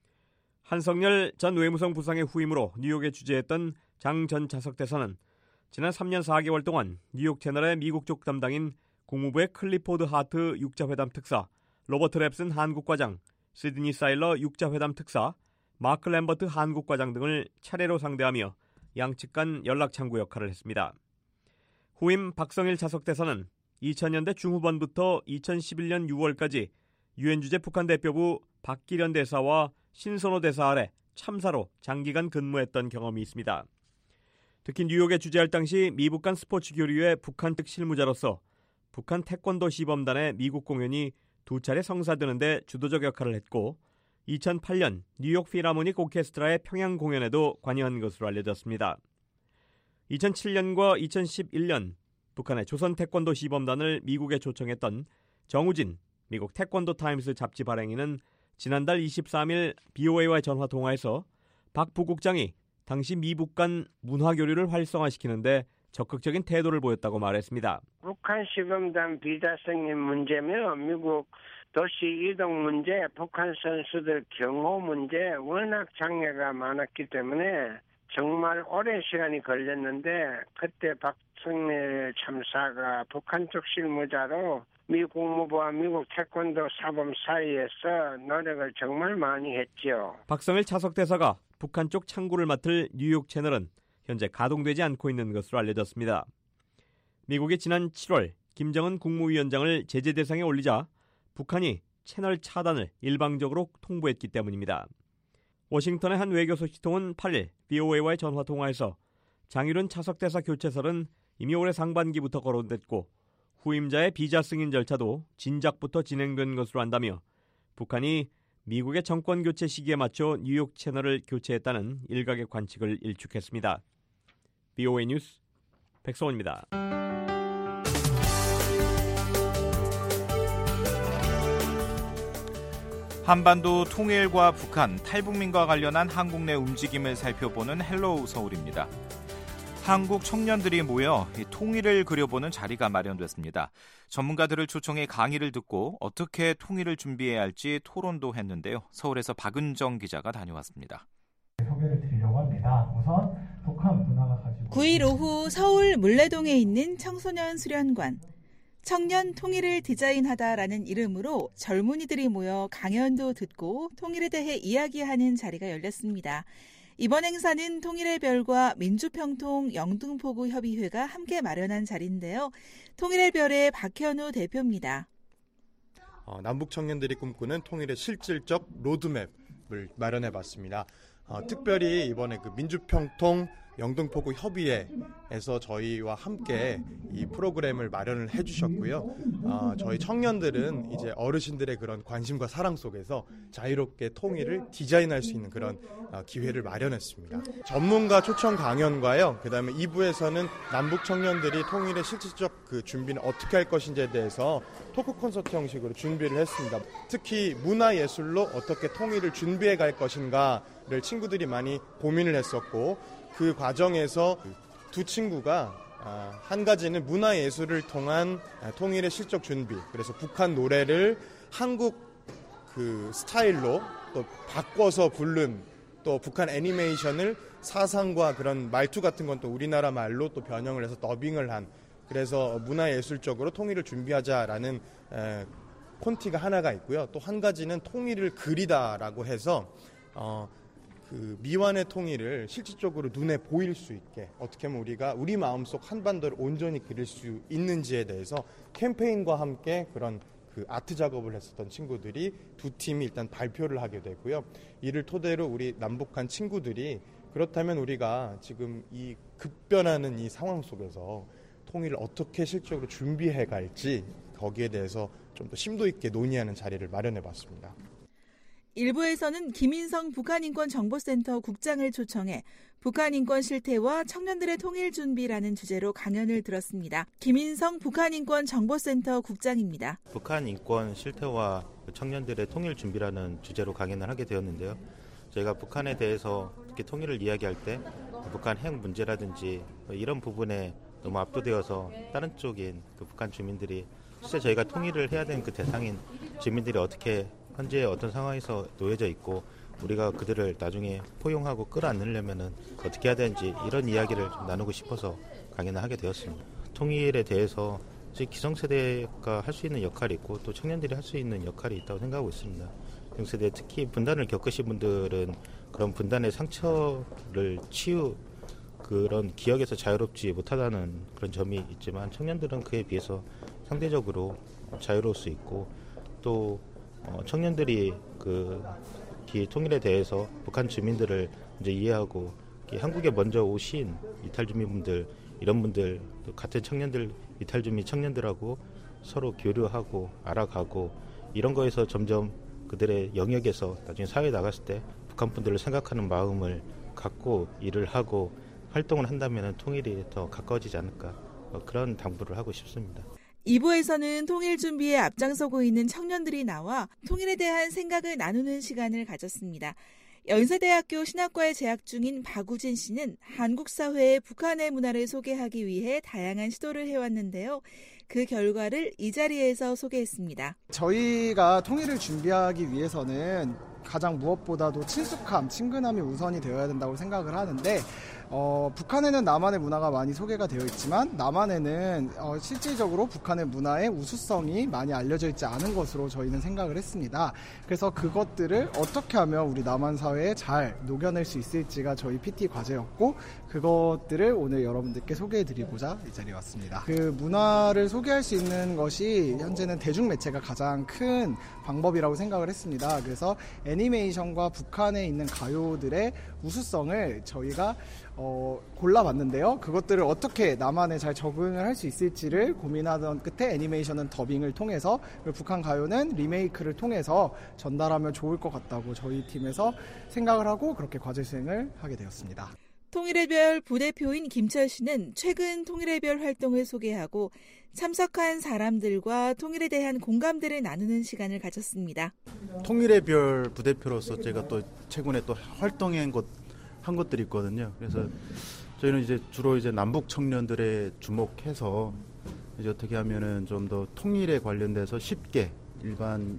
한성열 전 외무성 부상의 후임으로 뉴욕에 주재했던 장 전 차석대사는 지난 삼 년 사 개월 동안 뉴욕 채널의 미국 쪽 담당인 국무부의 클리포드 하트 육 자 회담 특사, 로버트 랩슨 한국과장, 시드니 사일러 육자회담 특사, 마크 램버트 한국과장 등을 차례로 상대하며 양측 간 연락창구 역할을 했습니다. 후임 박성일 자석대사는 이천 년대 중후반부터 이천십일 년 유월까지 유엔 주재 북한 대표부 박기련 대사와 신선호 대사 아래 참사로 장기간 근무했던 경험이 있습니다. 특히 뉴욕에 주재할 당시 미북 간 스포츠 교류의 북한 측 실무자로서 북한 태권도 시범단의 미국 공연이 두 차례 성사되는데 주도적 역할을 했고 이천팔 년 뉴욕 필하모닉 오케스트라의 평양 공연에도 관여한 것으로 알려졌습니다. 이천칠 년과 이천십일 년 북한의 조선 태권도 시범단을 미국에 초청했던 정우진 미국 태권도 타임스 잡지 발행인은 지난달 이십삼 일 비오에이와의 전화 통화에서 박 부국장이 당시 미북 간 문화 교류를 활성화시키는데 적극적인 태도를 보였다고 말했습니다. 북한 시범단 비자 승인 문제며 미국 도시 이동 문제, 북한 선수들 경호 문제 워낙 장애가 많았기 때문에 정말 오랜 시간이 걸렸는데 그때 박성일 참사가 북한 쪽 실무자로 미 국무부와 미국 태권도 사범 사이에서 노력을 정말 많이 했죠. 박성일 차석대사가 북한 쪽 창구를 맡을 뉴욕 채널은 현재 가동되지 않고 있는 것으로 알려졌습니다. 미국이 지난 칠월 김정은 국무위원장을 제재 대상에 올리자 북한이 채널 차단을 일방적으로 통보했기 때문입니다. 워싱턴의 한 외교 소식통은 팔 일 비오에이와의 전화 통화에서 장일훈 차석대사 교체설은 이미 올해 상반기부터 거론됐고 후임자의 비자 승인 절차도 진작부터 진행된 것으로 안다며 북한이 미국의 정권 교체 시기에 맞춰 뉴욕 채널을 교체했다는 일각의 관측을 일축했습니다. 비오에이 뉴스 백성원입니다. 한반도 통일과 북한, 탈북민과 관련한 한국 내 움직임을 살펴보는 헬로우 서울입니다. 한국 청년들이 모여 통일을 그려보는 자리가 마련됐습니다. 전문가들을 초청해 강의를 듣고 어떻게 통일을 준비해야 할지 토론도 했는데요. 서울에서 박은정 기자가 다녀왔습니다. 소개를 드리려고 합니다. 우선 북한 문화가 가지고 구 일 오후 서울 물레동에 있는 청소년 수련관. 청년 통일을 디자인하다라는 이름으로 젊은이들이 모여 강연도 듣고 통일에 대해 이야기하는 자리가 열렸습니다. 이번 행사는 통일의 별과 민주평통 영등포구 협의회가 함께 마련한 자리인데요. 통일의 별의 박현우 대표입니다. 어, 남북 청년들이 꿈꾸는 통일의 실질적 로드맵을 마련해봤습니다. 어, 특별히 이번에 그 민주평통 영등포구 협의회에서 저희와 함께 이 프로그램을 마련을 해주셨고요. 어, 저희 청년들은 이제 어르신들의 그런 관심과 사랑 속에서 자유롭게 통일을 디자인할 수 있는 그런 어, 기회를 마련했습니다. 전문가 초청 강연과요. 그다음에 이 부에서는 남북 청년들이 통일의 실질적 그 준비는 어떻게 할 것인지에 대해서 토크 콘서트 형식으로 준비를 했습니다. 특히 문화예술로 어떻게 통일을 준비해 갈 것인가를 친구들이 많이 고민을 했었고 그 과정에서 두 친구가 한 가지는 문화예술을 통한 통일의 실적 준비, 그래서 북한 노래를 한국 그 스타일로 또 바꿔서 부른, 또 북한 애니메이션을 사상과 그런 말투 같은 건 또 우리나라 말로 또 변형을 해서 더빙을 한, 그래서 문화예술적으로 통일을 준비하자라는 에, 콘티가 하나가 있고요. 또 한 가지는 통일을 그리다라고 해서 어, 그 미완의 통일을 실질적으로 눈에 보일 수 있게 어떻게 하면 우리가 우리 마음속 한반도를 온전히 그릴 수 있는지에 대해서 캠페인과 함께 그런 그 아트 작업을 했었던 친구들이 두 팀이 일단 발표를 하게 되고요. 이를 토대로 우리 남북한 친구들이 그렇다면 우리가 지금 이 급변하는 이 상황 속에서 통일을 어떻게 실질적으로 준비해 갈지 거기에 대해서 좀 더 심도 있게 논의하는 자리를 마련해 봤습니다. 일부에서는 김인성 북한인권정보센터 국장을 초청해 북한인권 실태와 청년들의 통일 준비라는 주제로 강연을 들었습니다. 김인성 북한인권정보센터 국장입니다. 북한 인권 실태와 청년들의 통일 준비라는 주제로 강연을 하게 되었는데요. 저희가 북한에 대해서 특히 통일을 이야기할 때 북한 핵 문제라든지 이런 부분에 너무 압도되어서 다른 쪽인 그 북한 주민들이 실제 저희가 통일을 해야 되는 그 대상인 주민들이 어떻게 현재 어떤 상황에서 놓여져 있고 우리가 그들을 나중에 포용하고 끌어안으려면 어떻게 해야 되는지 이런 이야기를 좀 나누고 싶어서 강연을 하게 되었습니다. 통일에 대해서 기성세대가 할 수 있는 역할이 있고 또 청년들이 할 수 있는 역할이 있다고 생각하고 있습니다. 기성세대 특히 분단을 겪으신 분들은 그런 분단의 상처를 치유 그런 기억에서 자유롭지 못하다는 그런 점이 있지만 청년들은 그에 비해서 상대적으로 자유로울 수 있고 또 청년들이 그 통일에 대해서 북한 주민들을 이제 이해하고 한국에 먼저 오신 이탈 주민분들 이런 분들 같은 청년들 이탈 주민 청년들하고 서로 교류하고 알아가고 이런 거에서 점점 그들의 영역에서 나중에 사회에 나갔을 때 북한 분들을 생각하는 마음을 갖고 일을 하고 활동을 한다면 통일이 더 가까워지지 않을까 그런 당부를 하고 싶습니다. 이 부에서는 통일 준비에 앞장서고 있는 청년들이 나와 통일에 대한 생각을 나누는 시간을 가졌습니다. 연세대학교 신학과에 재학 중인 박우진 씨는 한국 사회의 북한의 문화를 소개하기 위해 다양한 시도를 해왔는데요. 그 결과를 이 자리에서 소개했습니다. 저희가 통일을 준비하기 위해서는 가장 무엇보다도 친숙함, 친근함이 우선이 되어야 된다고 생각을 하는데 어, 북한에는 남한의 문화가 많이 소개가 되어 있지만 남한에는 어, 실질적으로 북한의 문화의 우수성이 많이 알려져 있지 않은 것으로 저희는 생각을 했습니다. 그래서 그것들을 어떻게 하면 우리 남한 사회에 잘 녹여낼 수 있을지가 저희 피티 과제였고 그것들을 오늘 여러분들께 소개해드리고자 이 자리에 왔습니다. 그 문화를 소개할 수 있는 것이 현재는 대중매체가 가장 큰 방법이라고 생각을 했습니다. 그래서 애니메이션과 북한에 있는 가요들의 우수성을 저희가 어, 골라봤는데요. 그것들을 어떻게 남한에 잘 적응을 할 수 있을지를 고민하던 끝에 애니메이션은 더빙을 통해서 북한 가요는 리메이크를 통해서 전달하면 좋을 것 같다고 저희 팀에서 생각을 하고 그렇게 과제 수행을 하게 되었습니다. 통일의 별 부대표인 김철 씨는 최근 통일의 별 활동을 소개하고 참석한 사람들과 통일에 대한 공감대를 나누는 시간을 가졌습니다. 통일의 별 부대표로서 제가 또 최근에 또 활동한 것 한 것들이 있거든요. 그래서 저희는 이제 주로 이제 남북 청년들에 주목해서 이제 어떻게 하면은 좀 더 통일에 관련돼서 쉽게 일반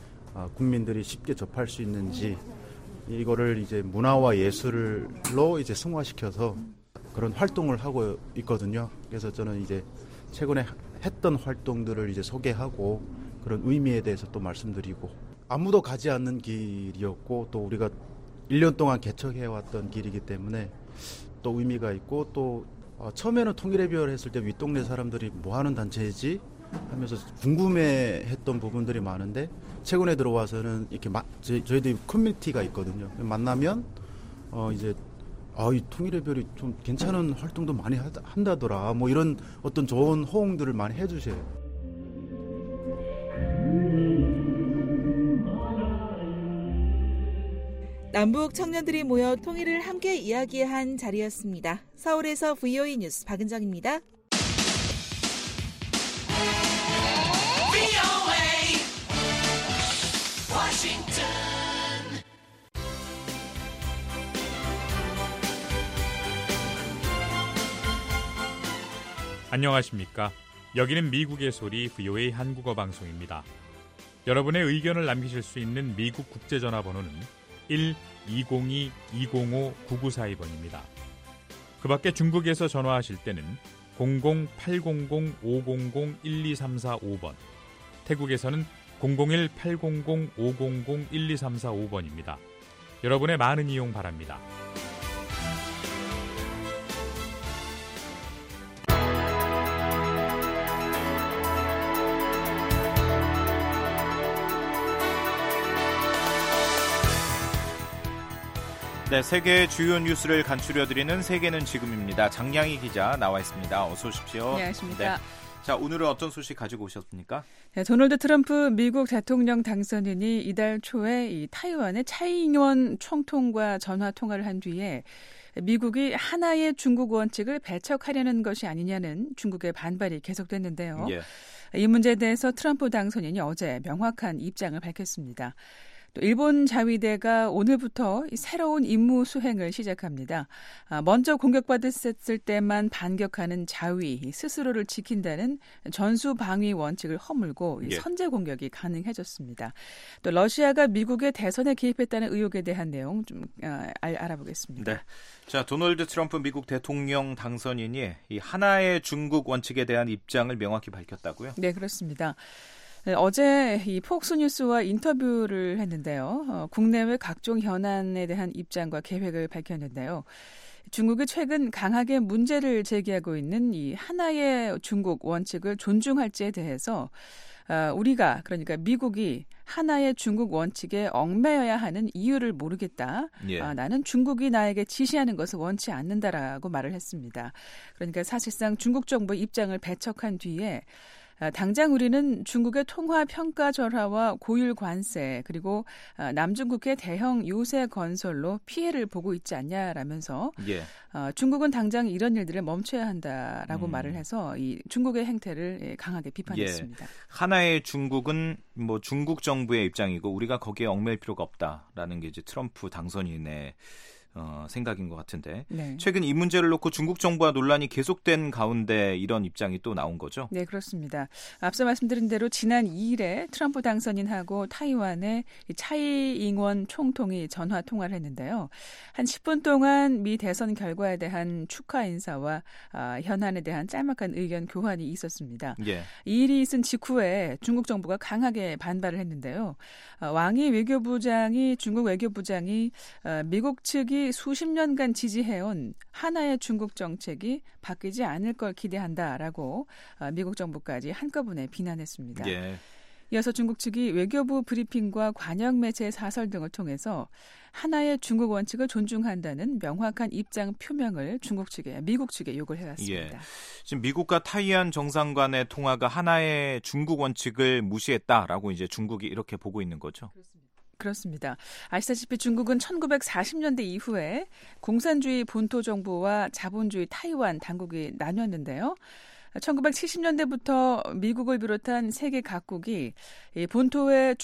국민들이 쉽게 접할 수 있는지 이거를 이제 문화와 예술로 이제 승화시켜서 그런 활동을 하고 있거든요. 그래서 저는 이제 최근에 했던 활동들을 이제 소개하고 그런 의미에 대해서 또 말씀드리고 아무도 가지 않는 길이었고 또 우리가 일 년 동안 개척해왔던 길이기 때문에 또 의미가 있고 또 어, 처음에는 통일의 별 했을 때 윗동네 사람들이 뭐 하는 단체이지 하면서 궁금해했던 부분들이 많은데 최근에 들어와서는 이렇게 마, 저희, 저희들이 커뮤니티가 있거든요. 만나면 어, 이제 아, 이 통일의 별이 좀 괜찮은 활동도 많이 한다더라. 뭐 이런 어떤 좋은 호응들을 많이 해주세요. 남북 청년들이 모여 통일을 함께 이야기한 자리였습니다. 서울에서 브이오이 뉴스 박은정입니다. 안녕하십니까? 여기는 미국의 소리 브이오에이 한국어 방송입니다. 여러분의 의견을 남기실 수 있는 미국 국제전화번호는 일 이공이 이공오 구구사이 번입니다. 그 밖에 중국에서 전화하실 때는 공공 팔공공 오공공 일이삼사오 번, 태국에서는 공공일 팔공공 오공공 일이삼사오 번입니다. 여러분의 많은 이용 바랍니다. 네, 세계의 주요 뉴스를 간추려드리는 세계는 지금입니다. 장량희 기자 나와 있습니다. 어서 오십시오. 안녕하십니까. 네. 자, 오늘은 어떤 소식 가지고 오셨습니까? 네, 도널드 트럼프 미국 대통령 당선인이 이달 초에 이 타이완의 차이잉원 총통과 전화 통화를 한 뒤에 미국이 하나의 중국 원칙을 배척하려는 것이 아니냐는 중국의 반발이 계속됐는데요. 예. 이 문제에 대해서 트럼프 당선인이 어제 명확한 입장을 밝혔습니다. 또 일본 자위대가 오늘부터 새로운 임무 수행을 시작합니다. 먼저 공격받았을 때만 반격하는 자위, 스스로를 지킨다는 전수 방위 원칙을 허물고 예. 선제 공격이 가능해졌습니다. 또 러시아가 미국의 대선에 개입했다는 의혹에 대한 내용 좀 알, 알아보겠습니다. 네. 자, 도널드 트럼프 미국 대통령 당선인이 이 하나의 중국 원칙에 대한 입장을 명확히 밝혔다고요? 네, 그렇습니다. 네, 어제 이 폭스뉴스와 인터뷰를 했는데요. 어, 국내외 각종 현안에 대한 입장과 계획을 밝혔는데요. 중국이 최근 강하게 문제를 제기하고 있는 이 하나의 중국 원칙을 존중할지에 대해서 어, 우리가 그러니까 미국이 하나의 중국 원칙에 얽매여야 하는 이유를 모르겠다. 예. 아, 나는 중국이 나에게 지시하는 것을 원치 않는다라고 말을 했습니다. 그러니까 사실상 중국 정부의 입장을 배척한 뒤에 당장 우리는 중국의 통화 평가 절하와 고율 관세 그리고 남중국해 대형 요새 건설로 피해를 보고 있지 않냐라면서 예. 중국은 당장 이런 일들을 멈춰야 한다라고 음. 말을 해서 이 중국의 행태를 강하게 비판했습니다. 예. 하나의 중국은 뭐 중국 정부의 입장이고 우리가 거기에 얽매일 필요가 없다라는 게 이제 트럼프 당선인의 어, 생각인 것 같은데 네. 최근 이 문제를 놓고 중국 정부와 논란이 계속된 가운데 이런 입장이 또 나온 거죠? 네, 그렇습니다. 앞서 말씀드린 대로 지난 이 일에 트럼프 당선인하고 타이완의 차이잉원 총통이 전화 통화를 했는데요. 한 십 분 동안 미 대선 결과에 대한 축하 인사와 아, 현안에 대한 짤막한 의견 교환이 있었습니다. 예. 이 일이 있은 직후에 중국 정부가 강하게 반발을 했는데요. 아, 왕이 외교부장이 중국 외교부장이 아, 미국 측이 수십 년간 지지해온 하나의 중국 정책이 바뀌지 않을 걸 기대한다라고 미국 정부까지 한꺼번에 비난했습니다. 예. 이어서 중국 측이 외교부 브리핑과 관영 매체 사설 등을 통해서 하나의 중국 원칙을 존중한다는 명확한 입장 표명을 중국 측에 미국 측에 요구를 해왔습니다. 예. 지금 미국과 타이완 정상 간의 통화가 하나의 중국 원칙을 무시했다라고 이제 중국이 이렇게 보고 있는 거죠. 그렇습니다. 그렇습니다. 아시다시피 중국은 천구백사십 년대 이후에 공산주의 본토 정부와 자본주의 타이완 당국이 나뉘었는데요. 천구백칠십 년대부터 미국을 비롯한 세계 각국이 본토의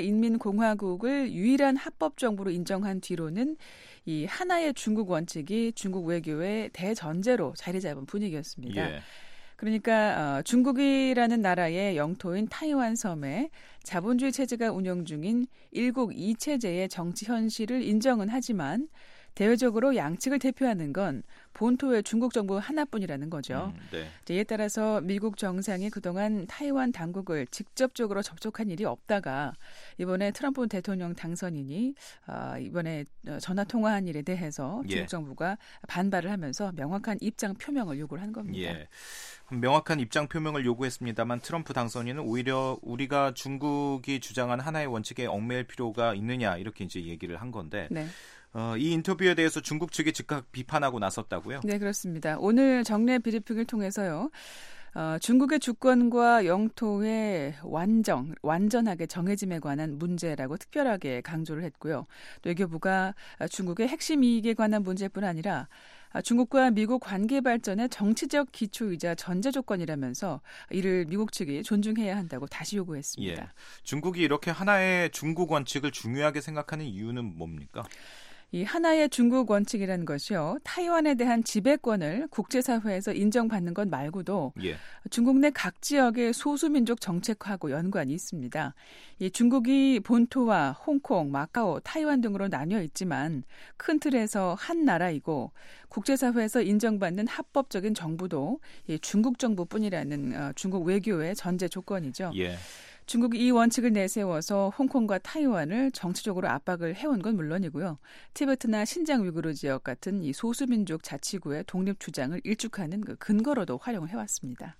중화인민공화국을 유일한 합법 정부로 인정한 뒤로는 이 하나의 중국 원칙이 중국 외교의 대전제로 자리 잡은 분위기였습니다. 예. 그러니까 어, 중국이라는 나라의 영토인 타이완 섬에 자본주의 체제가 운영 중인 일국 이체제의 정치 현실을 인정은 하지만 대외적으로 양측을 대표하는 건 본토의 중국 정부 하나뿐이라는 거죠. 음, 네. 이에 따라서 미국 정상이 그동안 타이완 당국을 직접적으로 접촉한 일이 없다가 이번에 트럼프 대통령 당선인이 어, 이번에 전화 통화한 일에 대해서 중국 예. 정부가 반발을 하면서 명확한 입장 표명을 요구를 한 겁니다. 예. 명확한 입장 표명을 요구했습니다만 트럼프 당선인은 오히려 우리가 중국이 주장한 하나의 원칙에 얽매일 필요가 있느냐 이렇게 이제 얘기를 한 건데 네. 어, 이 인터뷰에 대해서 중국 측이 즉각 비판하고 나섰다고요? 네, 그렇습니다. 오늘 정례 브리핑을 통해서요. 어, 중국의 주권과 영토의 완정, 완전하게 정해짐에 관한 문제라고 특별하게 강조를 했고요. 또 외교부가 중국의 핵심 이익에 관한 문제뿐 아니라 중국과 미국 관계 발전의 정치적 기초이자 전제 조건이라면서 이를 미국 측이 존중해야 한다고 다시 요구했습니다. 예. 중국이 이렇게 하나의 중국 원칙을 중요하게 생각하는 이유는 뭡니까? 이 하나의 중국 원칙이라는 것이요. 타이완에 대한 지배권을 국제사회에서 인정받는 것 말고도 예. 중국 내 각 지역의 소수민족 정책하고 연관이 있습니다. 이 중국이 본토와 홍콩, 마카오, 타이완 등으로 나뉘어 있지만 큰 틀에서 한 나라이고 국제사회에서 인정받는 합법적인 정부도 이 중국 정부뿐이라는 중국 외교의 전제 조건이죠. 예. 중국이 이 원칙을 내세워서 홍콩과 타이완을 정치적으로 압박을 해온 건 물론이고요. 티베트나 신장 위구르 지역 같은 이 소수민족 자치구의 독립 주장을 일축하는 그 근거로도 활용을 해왔습니다.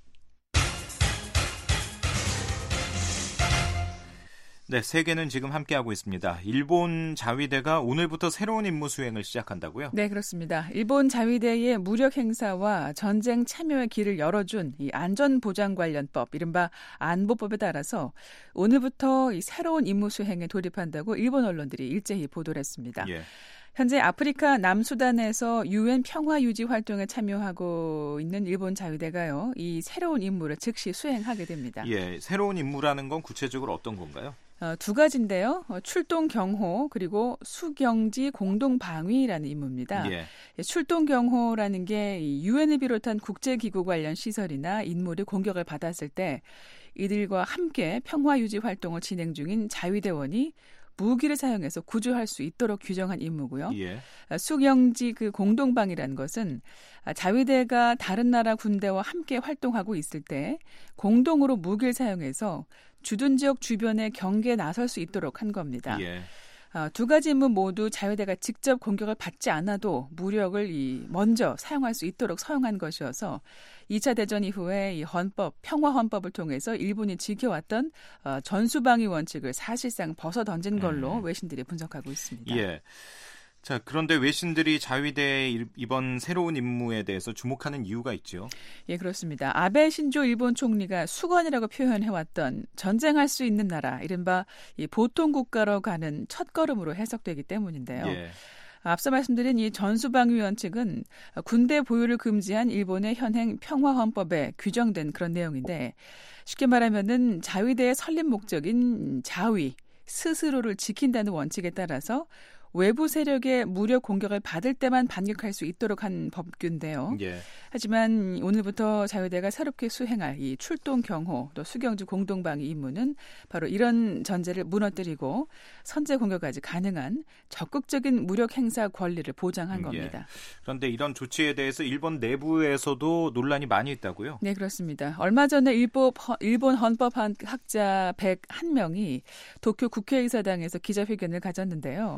네, 세계는 지금 함께하고 있습니다. 일본 자위대가 오늘부터 새로운 임무 수행을 시작한다고요? 네, 그렇습니다. 일본 자위대의 무력 행사와 전쟁 참여의 길을 열어준 이 안전보장관련법, 이른바 안보법에 따라서 오늘부터 이 새로운 임무 수행에 돌입한다고 일본 언론들이 일제히 보도를 했습니다. 예. 현재 아프리카 남수단에서 유엔 평화유지 활동에 참여하고 있는 일본 자위대가요, 이 새로운 임무를 즉시 수행하게 됩니다. 예, 새로운 임무라는 건 구체적으로 어떤 건가요? 어, 두 가지인데요. 어, 출동 경호 그리고 수경지 공동 방위라는 임무입니다. 예. 출동 경호라는 게 유엔을 비롯한 국제기구 관련 시설이나 인물이 공격을 받았을 때 이들과 함께 평화 유지 활동을 진행 중인 자위대원이 무기를 사용해서 구조할 수 있도록 규정한 임무고요. 예. 수경지 그 공동방위라는 것은 자위대가 다른 나라 군대와 함께 활동하고 있을 때 공동으로 무기를 사용해서 주둔 지역 주변에 경계에 나설 수 있도록 한 겁니다. 예. 어, 두 가지 임무 모두 자위대가 직접 공격을 받지 않아도 무력을 이 먼저 사용할 수 있도록 서용한 것이어서 이 차 대전 이후에 이 헌법, 평화 헌법을 통해서 일본이 지켜왔던 어, 전수방위 원칙을 사실상 벗어던진 걸로 음. 외신들이 분석하고 있습니다. 예. 자, 그런데 외신들이 자위대의 이번 새로운 임무에 대해서 주목하는 이유가 있죠. 예, 그렇습니다. 아베 신조 일본 총리가 수건이라고 표현해왔던 전쟁할 수 있는 나라, 이른바 이 보통 국가로 가는 첫걸음으로 해석되기 때문인데요. 예. 앞서 말씀드린 이 전수방위 원칙은 군대 보유를 금지한 일본의 현행 평화헌법에 규정된 그런 내용인데 쉽게 말하면은 자위대의 설립 목적인 자위, 스스로를 지킨다는 원칙에 따라서 외부 세력의 무력 공격을 받을 때만 반격할 수 있도록 한 법규인데요. 예. 하지만 오늘부터 자위대가 새롭게 수행할 이 출동 경호 또 수경지 공동방위 임무는 바로 이런 전제를 무너뜨리고 선제 공격까지 가능한 적극적인 무력 행사 권리를 보장한 겁니다. 예. 그런데 이런 조치에 대해서 일본 내부에서도 논란이 많이 있다고요? 네, 그렇습니다. 얼마 전에 일본, 일본 헌법학자 백일 명이 도쿄 국회의사당에서 기자회견을 가졌는데요.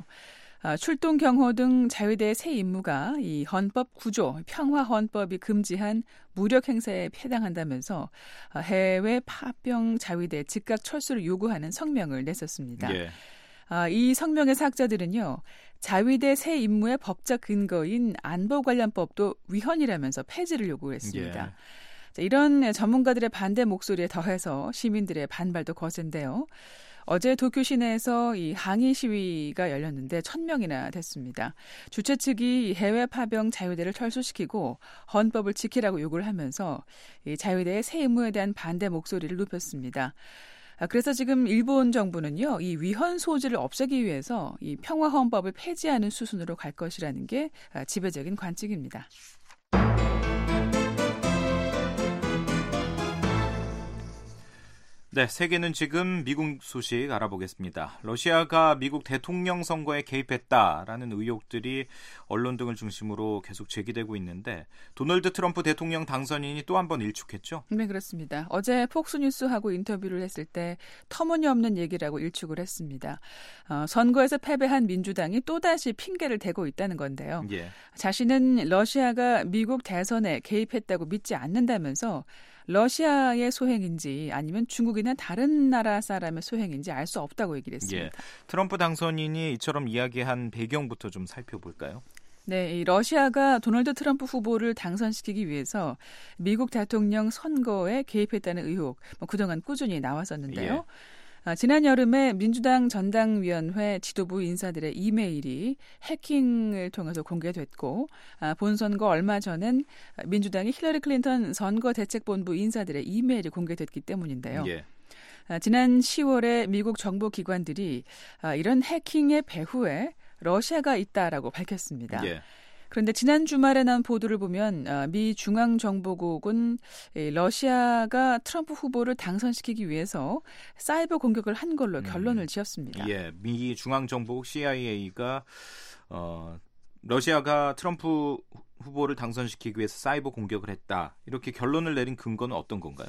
출동 경호 등 자위대의 새 임무가 이 헌법 구조, 평화 헌법이 금지한 무력 행사에 해당한다면서 해외 파병 자위대 즉각 철수를 요구하는 성명을 냈었습니다. 예. 이 성명의 삭자들은요, 자위대 새 임무의 법적 근거인 안보관련법도 위헌이라면서 폐지를 요구했습니다. 예. 이런 전문가들의 반대 목소리에 더해서 시민들의 반발도 거센데요. 어제 도쿄 시내에서 이 항의 시위가 열렸는데 천 명이나 됐습니다. 주최 측이 해외 파병 자위대를 철수시키고 헌법을 지키라고 요구를 하면서 이 자위대의 새 임무에 대한 반대 목소리를 높였습니다. 그래서 지금 일본 정부는요, 이 위헌 소지를 없애기 위해서 이 평화 헌법을 폐지하는 수순으로 갈 것이라는 게 지배적인 관측입니다. 네, 세계는 지금 미국 소식 알아보겠습니다. 러시아가 미국 대통령 선거에 개입했다라는 의혹들이 언론 등을 중심으로 계속 제기되고 있는데 도널드 트럼프 대통령 당선인이 또 한 번 일축했죠? 네, 그렇습니다. 어제 폭스뉴스하고 인터뷰를 했을 때 터무니없는 얘기라고 일축을 했습니다. 어, 선거에서 패배한 민주당이 또다시 핑계를 대고 있다는 건데요. 예. 자신은 러시아가 미국 대선에 개입했다고 믿지 않는다면서 러시아의 소행인지 아니면 중국이나 다른 나라 사람의 소행인지 알 수 없다고 얘기를 했습니다. 예. 트럼프 당선인이 이처럼 이야기한 배경부터 좀 살펴볼까요? 네, 이 러시아가 도널드 트럼프 후보를 당선시키기 위해서 미국 대통령 선거에 개입했다는 의혹, 뭐 그동안 꾸준히 나왔었는데요. 예. 아, 지난 여름에 민주당 전당위원회 지도부 인사들의 이메일이 해킹을 통해서 공개됐고 아, 본선거 얼마 전엔 민주당이 힐러리 클린턴 선거대책본부 인사들의 이메일이 공개됐기 때문인데요. 예. 아, 지난 시월에 미국 정보 기관들이 아, 이런 해킹의 배후에 러시아가 있다라고 밝혔습니다. 예. 그런데 지난 주말에 난 보도를 보면 미 중앙정보국은 러시아가 트럼프 후보를 당선시키기 위해서 사이버 공격을 한 걸로 결론을 음. 지었습니다. 예, 미 중앙정보국 씨아이에이가 어, 러시아가 트럼프 후보를 당선시키기 위해서 사이버 공격을 했다. 이렇게 결론을 내린 근거는 어떤 건가요?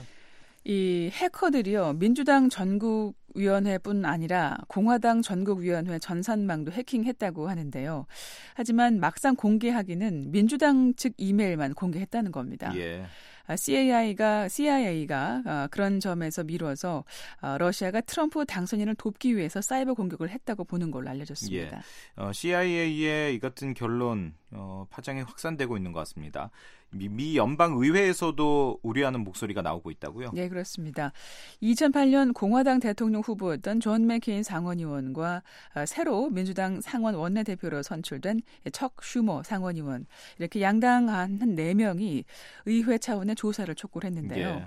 이 해커들이요, 민주당 전국위원회뿐 아니라 공화당 전국위원회 전산망도 해킹했다고 하는데요. 하지만 막상 공개하기는 민주당 측 이메일만 공개했다는 겁니다. 예. 씨아이에이가 씨아이에이가 그런 점에서 미뤄서 러시아가 트럼프 당선인을 돕기 위해서 사이버 공격을 했다고 보는 걸로 알려졌습니다. 예. 어, 씨아이에이의 이 같은 결론 어, 파장이 확산되고 있는 것 같습니다. 미, 미 연방의회에서도 우려하는 목소리가 나오고 있다고요? 네, 그렇습니다. 이천팔 년 공화당 대통령 후보였던 존 맥케인 상원의원과 새로 민주당 상원 원내대표로 선출된 척 슈머 상원의원, 이렇게 양당 한 네 명이 의회 차원의 조사를 촉구를 했는데요. 예.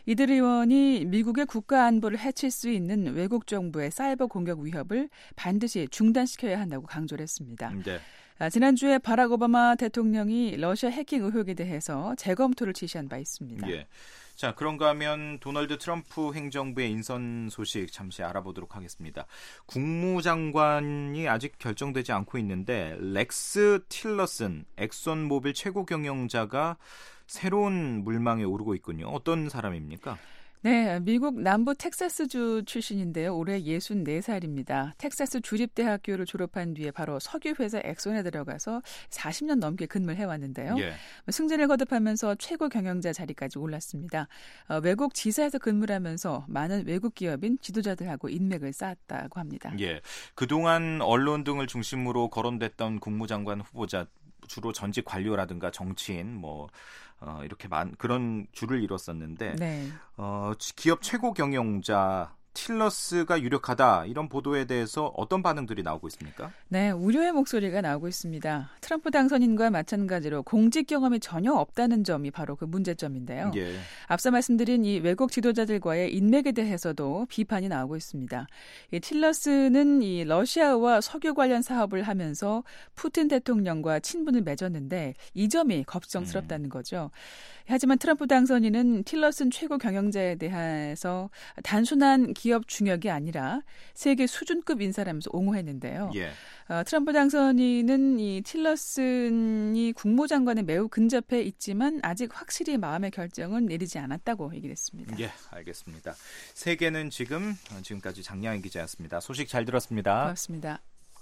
이들 의원이 미국의 국가 안보를 해칠 수 있는 외국 정부의 사이버 공격 위협을 반드시 중단시켜야 한다고 강조를 했습니다. 네. 지난주에 바락 오바마 대통령이 러시아 해킹 의혹에 대해서 재검토를 지시한 바 있습니다. 예. 자, 그런가 하면 도널드 트럼프 행정부의 인선 소식 잠시 알아보도록 하겠습니다. 국무장관이 아직 결정되지 않고 있는데 렉스 틸러슨 엑손모빌 최고 경영자가 새로운 물망에 오르고 있군요. 어떤 사람입니까? 네, 미국 남부 텍사스주 출신인데요. 올해 예순네 살입니다. 텍사스 주립대학교를 졸업한 뒤에 바로 석유회사 엑손에 들어가서 사십 년 넘게 근무를 해왔는데요. 예. 승진을 거듭하면서 최고 경영자 자리까지 올랐습니다. 어, 외국 지사에서 근무를 하면서 많은 외국 기업인 지도자들하고 인맥을 쌓았다고 합니다. 예, 그동안 언론 등을 중심으로 거론됐던 국무장관 후보자 주로 전직 관료라든가 정치인 뭐 어, 이렇게 많 그런 줄을 이뤘었는데 네. 어, 기업 최고 경영자 틸러스가 유력하다 이런 보도에 대해서 어떤 반응들이 나오고 있습니까? 네, 우려의 목소리가 나오고 있습니다. 트럼프 당선인과 마찬가지로 공직 경험이 전혀 없다는 점이 바로 그 문제점인데요. 예. 앞서 말씀드린 이 외국 지도자들과의 인맥에 대해서도 비판이 나오고 있습니다. 이 틸러스는 이 러시아와 석유 관련 사업을 하면서 푸틴 대통령과 친분을 맺었는데 이 점이 걱정스럽다는 거죠. 하지만 트럼프 당선인은 틸러슨 최고 경영자에 대해서 단순한 기업 중역이 아니라 세계 수준급 인사라면서 옹호했는데요. 예. 어, 트럼프 당선인은 이 틸러슨이 국무장관에 매우 근접해 있지만 아직 확실히 마음의 결정은 내리지 않았다고 얘기를 했습니다. 예, 알겠습니다. 세계는 지금 지금까지 장량희 기자였습니다. 소식 잘 들었습니다. 고맙습니다.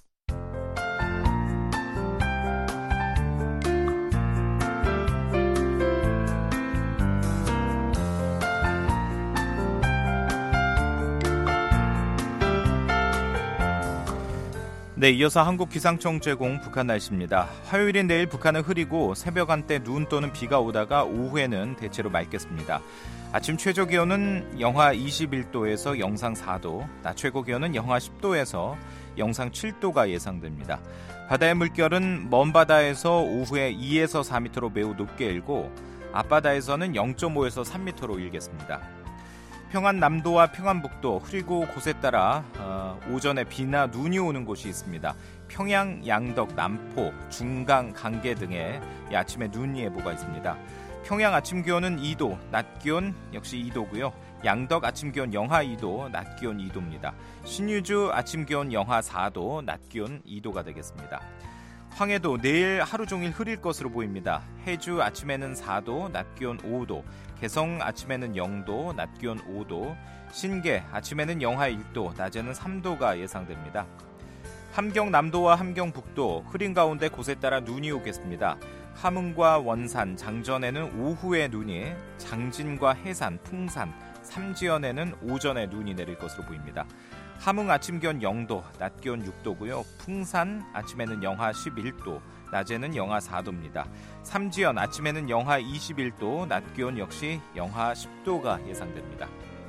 네, 이어서 한국기상청 제공 북한 날씨입니다. 화요일인 내일 북한은 흐리고 새벽 한때 눈 또는 비가 오다가 오후에는 대체로 맑겠습니다. 아침 최저 기온은 영하 이십일 도에서 영상 사 도, 낮 최고 기온은 영하 십 도에서 영상 칠 도가 예상됩니다. 바다의 물결은 먼 바다에서 오후에 이에서 사 미터로 매우 높게 일고 앞바다에서는 영 점 오에서 삼 미터로 일겠습니다. 평안 남도와 평안북도 흐리고 곳에 따라 어, 오전에 비나 눈이 오는 곳이 있습니다. 평양, 양덕, 남포, 중강, 강계 등에 아침에 눈 예보가 있습니다. 평양 아침 기온은 이 도, 낮 기온 역시 이 도고요. 양덕 아침 기온 영하 이 도, 낮 기온 이 도입니다. 신유주 아침 기온 영하 사 도, 낮 기온 이 도가 되겠습니다. 황해도 내일 하루 종일 흐릴 것으로 보입니다. 해주 아침에는 사 도, 낮 기온 오 도, 개성 아침에는 영 도, 낮 기온 오 도, 신계 아침에는 영하 일 도, 낮에는 삼 도가 예상됩니다. 함경 남도와 함경 북도 흐린 가운데 곳에 따라 눈이 오겠습니다. 함흥과 원산, 장전에는 오후에 눈이, 장진과 해산, 풍산, 삼지연에는 오전에 눈이 내릴 것으로 보입니다. 함흥 아침 기온 영 도, 낮 기온 육 도고요. 풍산 아침에는 영하 십일 도, 낮에는 영하 사 도입니다. 삼지연 아침에는 영하 이십일 도, 낮 기온 역시 영하 십 도가 예상됩니다.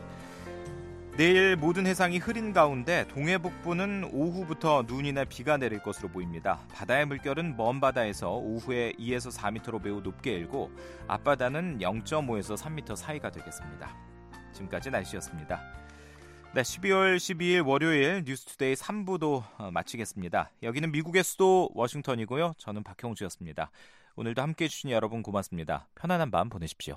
내일 모든 해상이 흐린 가운데 동해 북부는 오후부터 눈이나 비가 내릴 것으로 보입니다. 바다의 물결은 먼 바다에서 오후에 이에서 사 미터로 매우 높게 일고 앞바다는 영 점 오에서 삼 미터 사이가 되겠습니다. 지금까지 날씨였습니다. 네, 십이월 십이일 월요일 뉴스투데이 삼 부도 마치겠습니다. 여기는 미국의 수도 워싱턴이고요. 저는 박형주였습니다. 오늘도 함께해 주신 여러분 고맙습니다. 편안한 밤 보내십시오.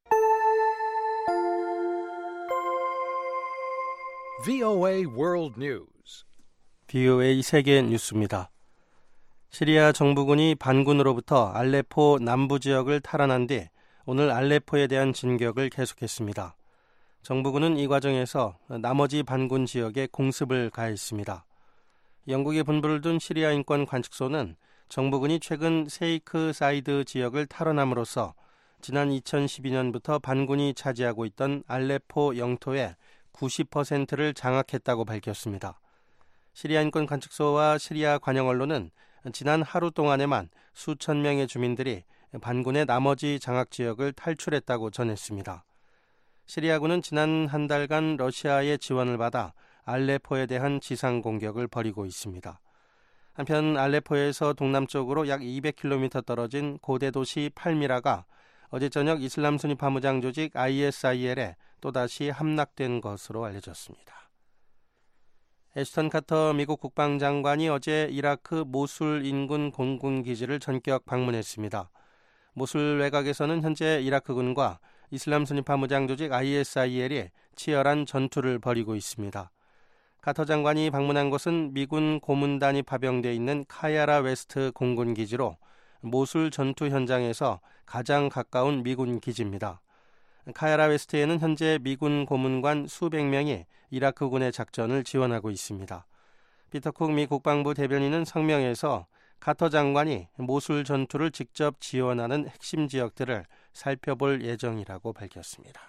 브이오에이 World News. 브이오에이 세계 뉴스입니다. 시리아 정부군이 반군으로부터 알레포 남부 지역을 탈환한 뒤 오늘 알레포에 대한 진격을 계속했습니다. 정부군은 이 과정에서 나머지 반군 지역에 공습을 가했습니다. 영국에 본부를 둔 시리아 인권 관측소는 정부군이 최근 세이크 사이드 지역을 탈환함으로써 지난 이천십이 년부터 반군이 차지하고 있던 알레포 영토의 구십 퍼센트를 장악했다고 밝혔습니다. 시리아 인권 관측소와 시리아 관영 언론은 지난 하루 동안에만 수천 명의 주민들이 반군의 나머지 장악 지역을 탈출했다고 전했습니다. 시리아군은 지난 한 달간 러시아의 지원을 받아 알레포에 대한 지상 공격을 벌이고 있습니다. 한편 알레포에서 동남쪽으로 약 이백 킬로미터 떨어진 고대 도시 팔미라가 어제 저녁 이슬람 순위 파무장 조직 아이에스아이엘에 또다시 함락된 것으로 알려졌습니다. 애슈턴 카터 미국 국방장관이 어제 이라크 모술 인근 공군기지를 전격 방문했습니다. 모술 외곽에서는 현재 이라크군과 이슬람 순위 파무장 조직 아이에스아이엘이 치열한 전투를 벌이고 있습니다. 카터 장관이 방문한 곳은 미군 고문단이 파병되어 있는 카야라 웨스트 공군기지로 모술 전투 현장에서 가장 가까운 미군 기지입니다. 카야라 웨스트에는 현재 미군 고문관 수백 명이 이라크군의 작전을 지원하고 있습니다. 피터 쿡 미 국방부 대변인은 성명에서 카터 장관이 모술 전투를 직접 지원하는 핵심 지역들을 살펴볼 예정이라고 밝혔습니다.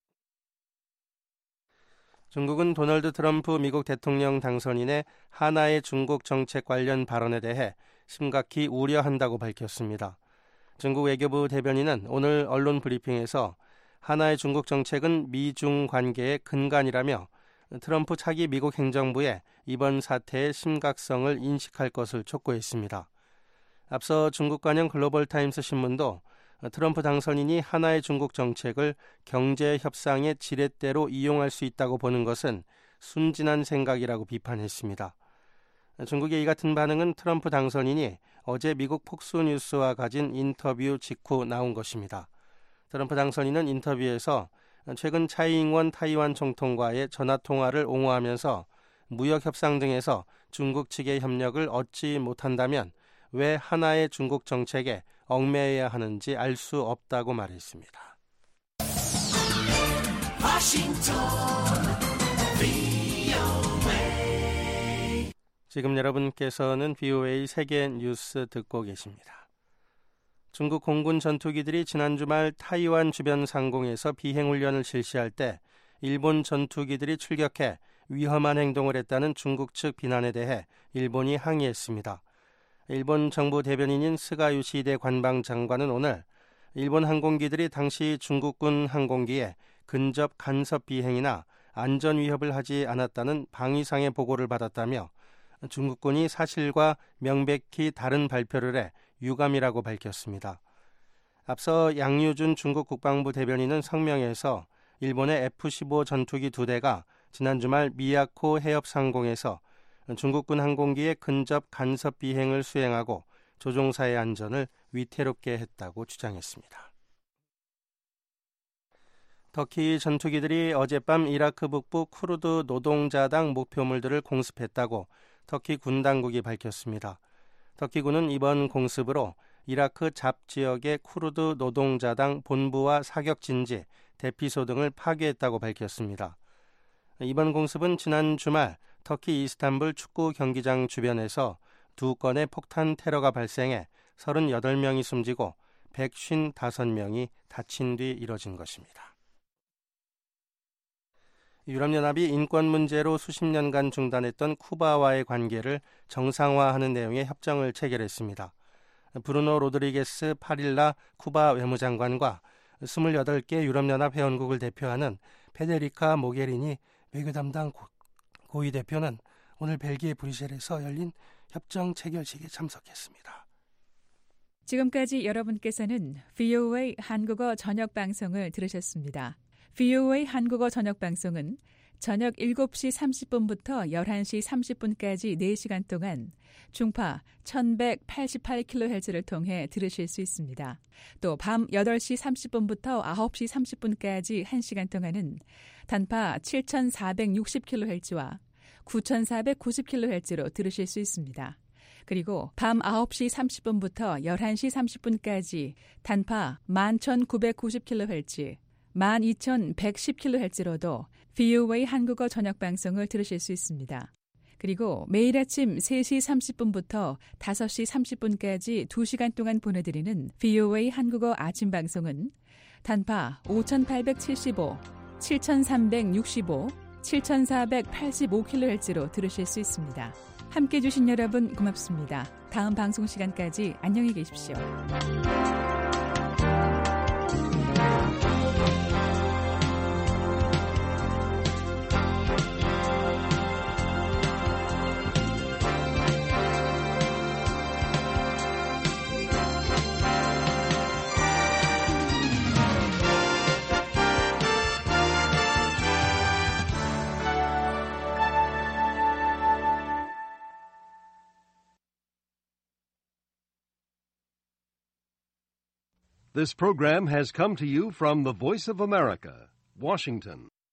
중국은 도널드 트럼프 미국 대통령 당선인의 하나의 중국 정책 관련 발언에 대해 심각히 우려한다고 밝혔습니다. 중국 외교부 대변인은 오늘 언론 브리핑에서 하나의 중국 정책은 미중 관계의 근간이라며 트럼프 차기 미국 행정부에 이번 사태의 심각성을 인식할 것을 촉구했습니다. 앞서 중국 관영 글로벌타임스 신문도 트럼프 당선인이 하나의 중국 정책을 경제 협상의 지렛대로 이용할 수 있다고 보는 것은 순진한 생각이라고 비판했습니다. 중국의 이 같은 반응은 트럼프 당선인이 어제 미국 폭스뉴스와 가진 인터뷰 직후 나온 것입니다. 트럼프 당선인은 인터뷰에서 최근 차이잉원 타이완 총통과의 전화통화를 옹호하면서 무역협상 등에서 중국 측의 협력을 얻지 못한다면 왜 하나의 중국 정책에 얽매여야 하는지 알 수 없다고 말했습니다. 지금 여러분께서는 브이오에이 세계 뉴스 듣고 계십니다. 중국 공군 전투기들이 지난 주말 타이완 주변 상공에서 비행훈련을 실시할 때 일본 전투기들이 출격해 위험한 행동을 했다는 중국 측 비난에 대해 일본이 항의했습니다. 일본 정부 대변인인 스가 요시히데 관방장관은 오늘 일본 항공기들이 당시 중국군 항공기에 근접 간섭 비행이나 안전 위협을 하지 않았다는 방위상의 보고를 받았다며 중국군이 사실과 명백히 다른 발표를 해 유감이라고 밝혔습니다. 앞서 양유준 중국 국방부 대변인은 성명에서 일본의 에프 십오 전투기 두 대가 지난 주말 미야코 해협 상공에서 중국군 항공기의 근접 간섭 비행을 수행하고 조종사의 안전을 위태롭게 했다고 주장했습니다. 터키 전투기들이 어젯밤 이라크 북부 쿠르드 노동자당 목표물들을 공습했다고 터키 군 당국이 밝혔습니다. 터키군은 이번 공습으로 이라크 잡 지역의 쿠르드 노동자당 본부와 사격진지, 대피소 등을 파괴했다고 밝혔습니다. 이번 공습은 지난 주말 터키 이스탄불 축구 경기장 주변에서 두 건의 폭탄 테러가 발생해 서른여덟 명이 숨지고 백오십오 명이 다친 뒤 이뤄진 것입니다. 유럽연합이 인권 문제로 수십 년간 중단했던 쿠바와의 관계를 정상화하는 내용의 협정을 체결했습니다. 브루노 로드리게스 파릴라 쿠바 외무장관과 스물여덟 개 유럽연합 회원국을 대표하는 페데리카 모게리니 외교 담당 고위 대표는 오늘 벨기에 브뤼셀에서 열린 협정 체결식에 참석했습니다. 지금까지 여러분께서는 브이오에이 한국어 저녁 방송을 들으셨습니다. 브이오에이 한국어 저녁 방송은 저녁 일곱 시 삼십 분부터 열한 시 삼십 분까지 네 시간 동안 중파 천백팔십팔 킬로헤르츠를 통해 들으실 수 있습니다. 또 밤 여덟 시 삼십 분부터 아홉 시 삼십 분까지 한 시간 동안은 단파 칠천사백육십 킬로헤르츠와 구천사백구십 킬로헤르츠로 들으실 수 있습니다. 그리고 밤 아홉 시 삼십 분부터 열한 시 삼십 분까지 단파 만 천구백구십 킬로헤르츠, 만 이천백십 킬로헤르츠로도 브이오에이 한국어 저녁 방송을 들으실 수 있습니다. 그리고 매일 아침 세 시 삼십 분부터 다섯 시 삼십 분까지 두 시간 동안 보내드리는 브이오에이 한국어 아침 방송은 단파 오천팔백칠십오, 칠천삼백육십오, 칠천사백팔십오 킬로헤르츠로 들으실 수 있습니다. 함께해 주신 여러분 고맙습니다. 다음 방송 시간까지 안녕히 계십시오. This program has come to you from the Voice of America, Washington.